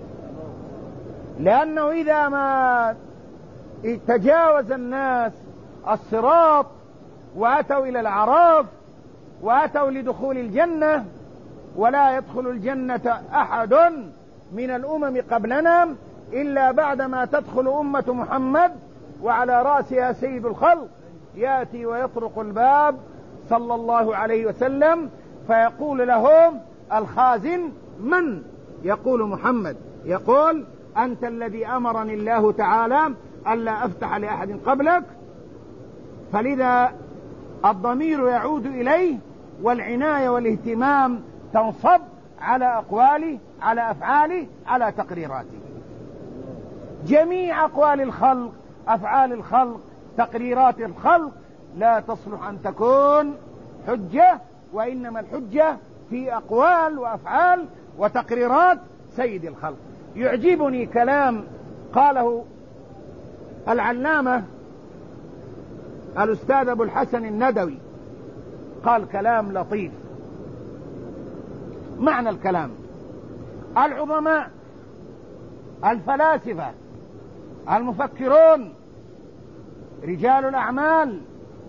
لأنه إذا ما تجاوز الناس الصراط وأتوا إلى الأعراف وأتوا لدخول الجنة، ولا يدخل الجنة أحد من الأمم قبلنا إلا بعدما تدخل أمة محمد وعلى رأسها سيد الخلق، يأتي ويطرق الباب صلى الله عليه وسلم فيقول لهم الخازن: من؟ يقول: محمد. يقول: أنت الذي أمرني الله تعالى ألا أفتح لأحد قبلك. فلذا الضمير يعود إليه، والعناية والاهتمام تنصب على أقواله، على أفعاله، على تقريراته. جميع أقوال الخلق، أفعال الخلق، تقريرات الخلق لا تصلح أن تكون حجة، وإنما الحجة في أقوال وأفعال وتقريرات سيد الخلق. يعجبني كلام قاله العلامة الأستاذ أبو الحسن الندوي، قال كلام لطيف. معنى الكلام: العظماء الفلاسفة المفكرون رجال الأعمال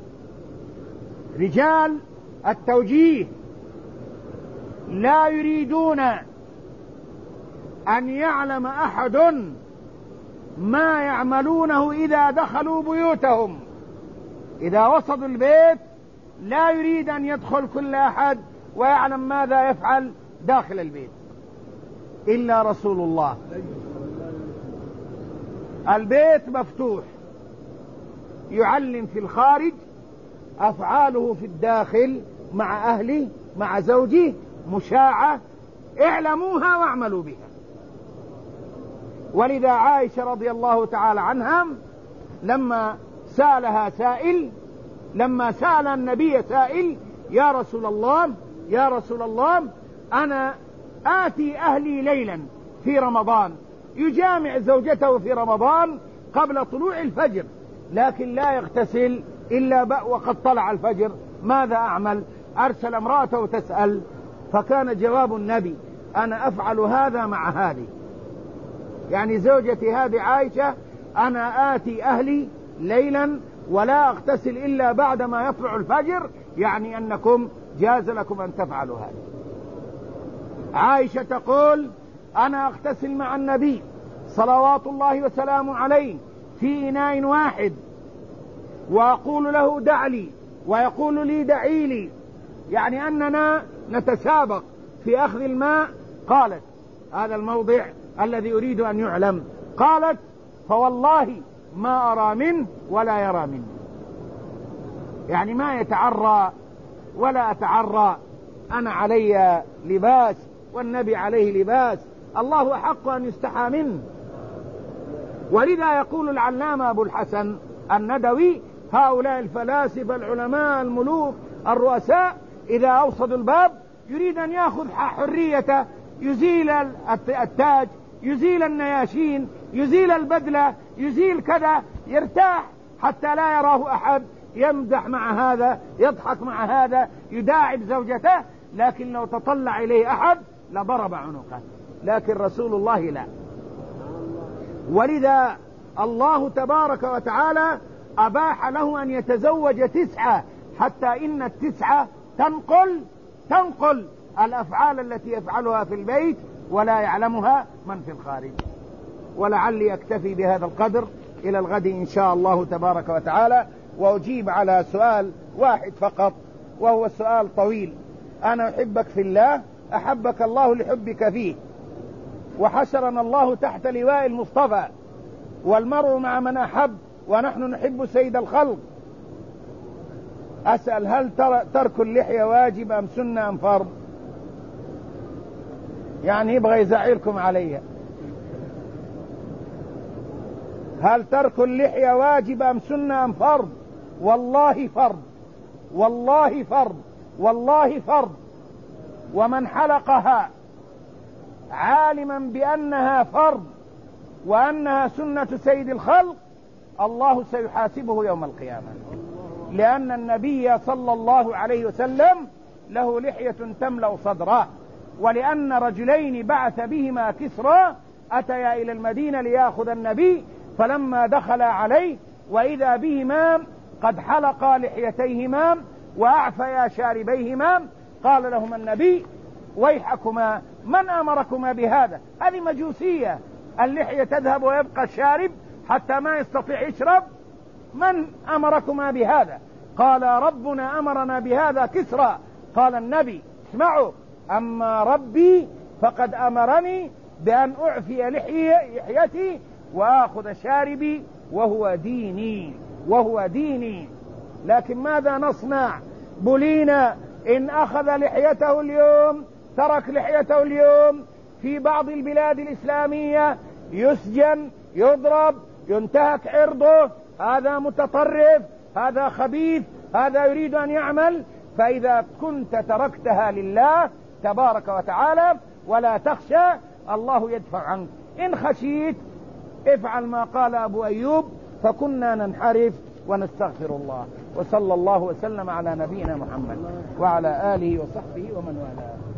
رجال التوجيه لا يريدون أن يعلم أحد ما يعملونه إذا دخلوا بيوتهم. إذا وصلوا البيت لا يريد أن يدخل كل أحد ويعلم ماذا يفعل داخل البيت إلا رسول الله. البيت مفتوح، يعلم في الخارج، أفعاله في الداخل مع أهله مع زوجه مشاعة، اعلموها واعملوا بها. ولذا عائشة رضي الله تعالى عنها لما سأل النبي سائل: يا رسول الله أنا آتي أهلي ليلا في رمضان، يجامع زوجته في رمضان قبل طلوع الفجر، لكن لا يغتسل إلا وقد طلع الفجر، ماذا أعمل؟ أرسل امرأته تسأل، فكان جواب النبي: أنا أفعل هذا مع هذه، يعني زوجتي هذه عائشة أنا آتي أهلي ليلا ولا أغتسل إلا بعدما يطلع الفجر، يعني أنكم جاز لكم أن تفعلوا هذا. عائشة تقول: أنا أغتسل مع النبي صلوات الله وسلامه عليه في إناء واحد، وأقول له دع لي ويقول لي دعي لي، يعني أننا نتسابق في أخذ الماء. قالت: هذا الموضع الذي أريد أن يعلم، قالت: فوالله ما أرى منه ولا يرى مني، يعني ما يتعرى ولا أتعرى، أنا علي لباس والنبي عليه لباس، الله أحق أن يستحى منه. ولذا يقول العلامة أبو الحسن الندوي: هؤلاء الفلاسفة العلماء الملوك الرؤساء إذا أوصدوا الباب يريد أن يأخذ حريته، يزيل التاج، يزيل النياشين، يزيل البدلة، يزيل كذا، يرتاح حتى لا يراه أحد، يمدح مع هذا، يضحك مع هذا، يداعب زوجته، لكن لو تطلع إليه أحد لضرب عنقه، لكن رسول الله لا. ولذا الله تبارك وتعالى أباح له أن يتزوج 9، حتى إن 9 تنقل الأفعال التي يفعلها في البيت ولا يعلمها من في الخارج. ولعلي أكتفي بهذا القدر إلى الغد إن شاء الله تبارك وتعالى، وأجيب على سؤال واحد فقط، وهو سؤال طويل: أنا أحبك في الله، أحبك الله لحبك فيه، وحشرنا الله تحت لواء المصطفى، والمرء مع من أحب، ونحن نحب سيد الخلق. أسأل: هل ترك اللحية واجب أم سنة أم فرض؟ يعني يبغى يزعلكم عليها. هل ترك اللحية واجب أم سنة أم فرض؟ والله فرض، والله فرض، والله فرض. ومن حلقها عالما بأنها فرض وأنها سنة سيد الخلق الله سيحاسبه يوم القيامة، لأن النبي صلى الله عليه وسلم له لحية تملأ صدره، ولأن رجلين بعث بهما كسرى أتيا إلى المدينة ليأخذ النبي، فلما دخل عليه وإذا بهما قد حلقا لحيتيهما وأعفيا شاربيهما، قال لهما النبي: ويحكما، من أمركما بهذا؟ هذه مجوسية، اللحية تذهب ويبقى الشارب حتى ما يستطيع يشرب، من أمركما بهذا؟ قال: ربنا أمرنا بهذا كسرى. قال النبي: اسمعوا، أما ربي فقد أمرني بأن أعفي لحيتي وآخذ شاربي وهو ديني، وهو ديني. لكن ماذا نصنع؟ بلينا إن أخذ لحيته اليوم، ترك لحيته اليوم، في بعض البلاد الإسلامية يسجن، يضرب، ينتهك عرضه، هذا متطرف، هذا خبيث، هذا يريد أن يعمل. فإذا كنت تركتها لله تبارك وتعالى ولا تخشى، الله يدفع عنك. إن خشيت افعل ما قال أبو أيوب: فكنا ننحرف ونستغفر الله. وصلى الله وسلم على نبينا محمد وعلى آله وصحبه ومن والاه.